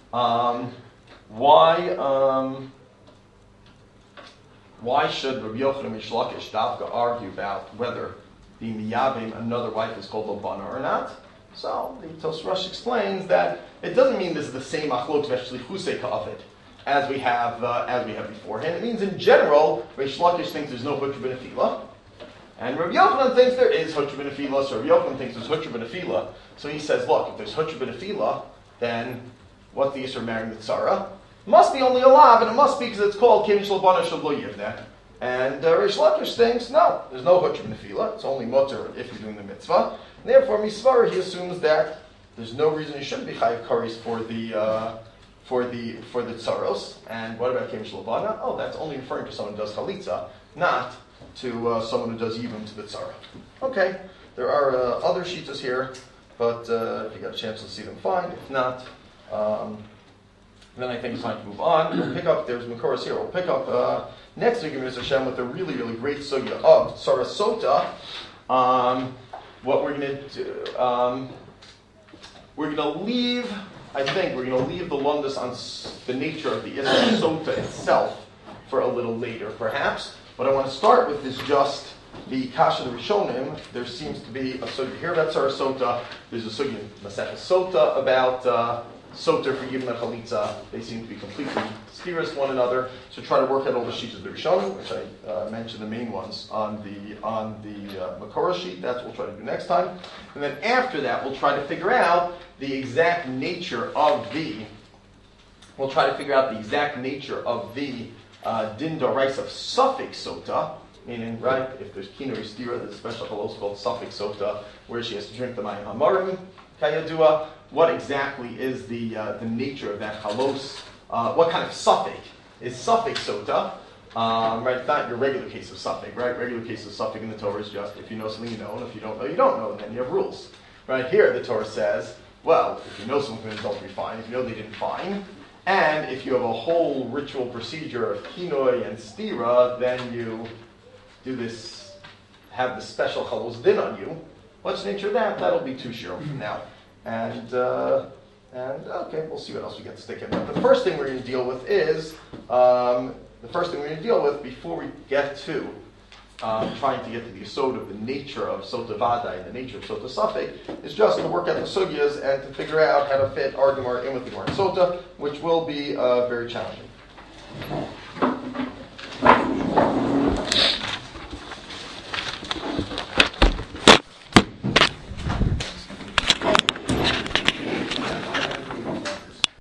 Why should Rabbi Yochanan and Reish Lakish Davka argue about whether the miyabim another wife is called lo bana or not? So the Tos Rush explains that it doesn't mean this is the same machlokes v'shlichusei ka'avid as we have beforehand. It means in general, Reish Lakish thinks there's no hutr b'nefila, and Rabbi Yochanan thinks there is hutr b'nefila. So Rabbi Yochanan thinks there's hutr b'nefila. So he says, look, if there's hutr b'nefila, then what's the issue of marrying the tzara? Must be only a lav, and it must be because it's called Kevin Shalbana Shav Lo Yivneh. And Reish Lakish thinks, no, there's no hutr b'nefila. It's only mutter if you're doing the mitzvah. And therefore, Misvar, he assumes that there's no reason you shouldn't be chayiv kares for the tzaros. And what about Kevin Shalbana? Oh, that's only referring to someone who does chalitza, not to someone who does yibum to the tzara. Okay, there are other shitas here, but if you got a chance to see them, fine. If not, then I think it's time to move on. We'll pick up, there's Makoros here, we'll pick up next week, Mr. Hashem, with a really, really great sugya of Sarasota. What we're going to do, we're going to leave the Lundus on the nature of the Isra Sota itself for a little later, perhaps. But I want to start with is just the Kasha the Rishonim. There seems to be a sugya here about Sarasota. There's a sugya in Masechah Sota about Soter for Yibum and Chalitza. They seem to be completely steerous one another. So try to work out all the sheets of the Rishonim, which I mentioned the main ones on the Makorah sheet. That's what we'll try to do next time. And then after that, we'll try to figure out the exact nature of the din d'oraisa of suffix sota. Meaning, right, if there's kinuri stira, there's a special halos called suffix sota, where she has to drink the mayim hamarim, kayadua. What exactly is the nature of that halos? What kind of suffix is suffix sota? Right, it's not your regular case of suffix, right? Regular case of suffix in the Torah is just if you know something you know, and if you don't know, you don't know, and then you have rules. Right here, the Torah says, well, if you know something from adultery, fine. If you know they didn't, fine. And if you have a whole ritual procedure of kinoi and stira, then you do this, have the special chaluz din on you. What's the nature of that? That'll be 2 shirim from now. And okay, we'll see what else we get to stick in. But the first thing we're going to deal with is, before we get to trying to get to the yesod of the nature of Sota Vadai and the nature of Sota Safek, is just to work out the sugyas and to figure out how to fit our Gemara in with the Gemara Sota, which will be very challenging.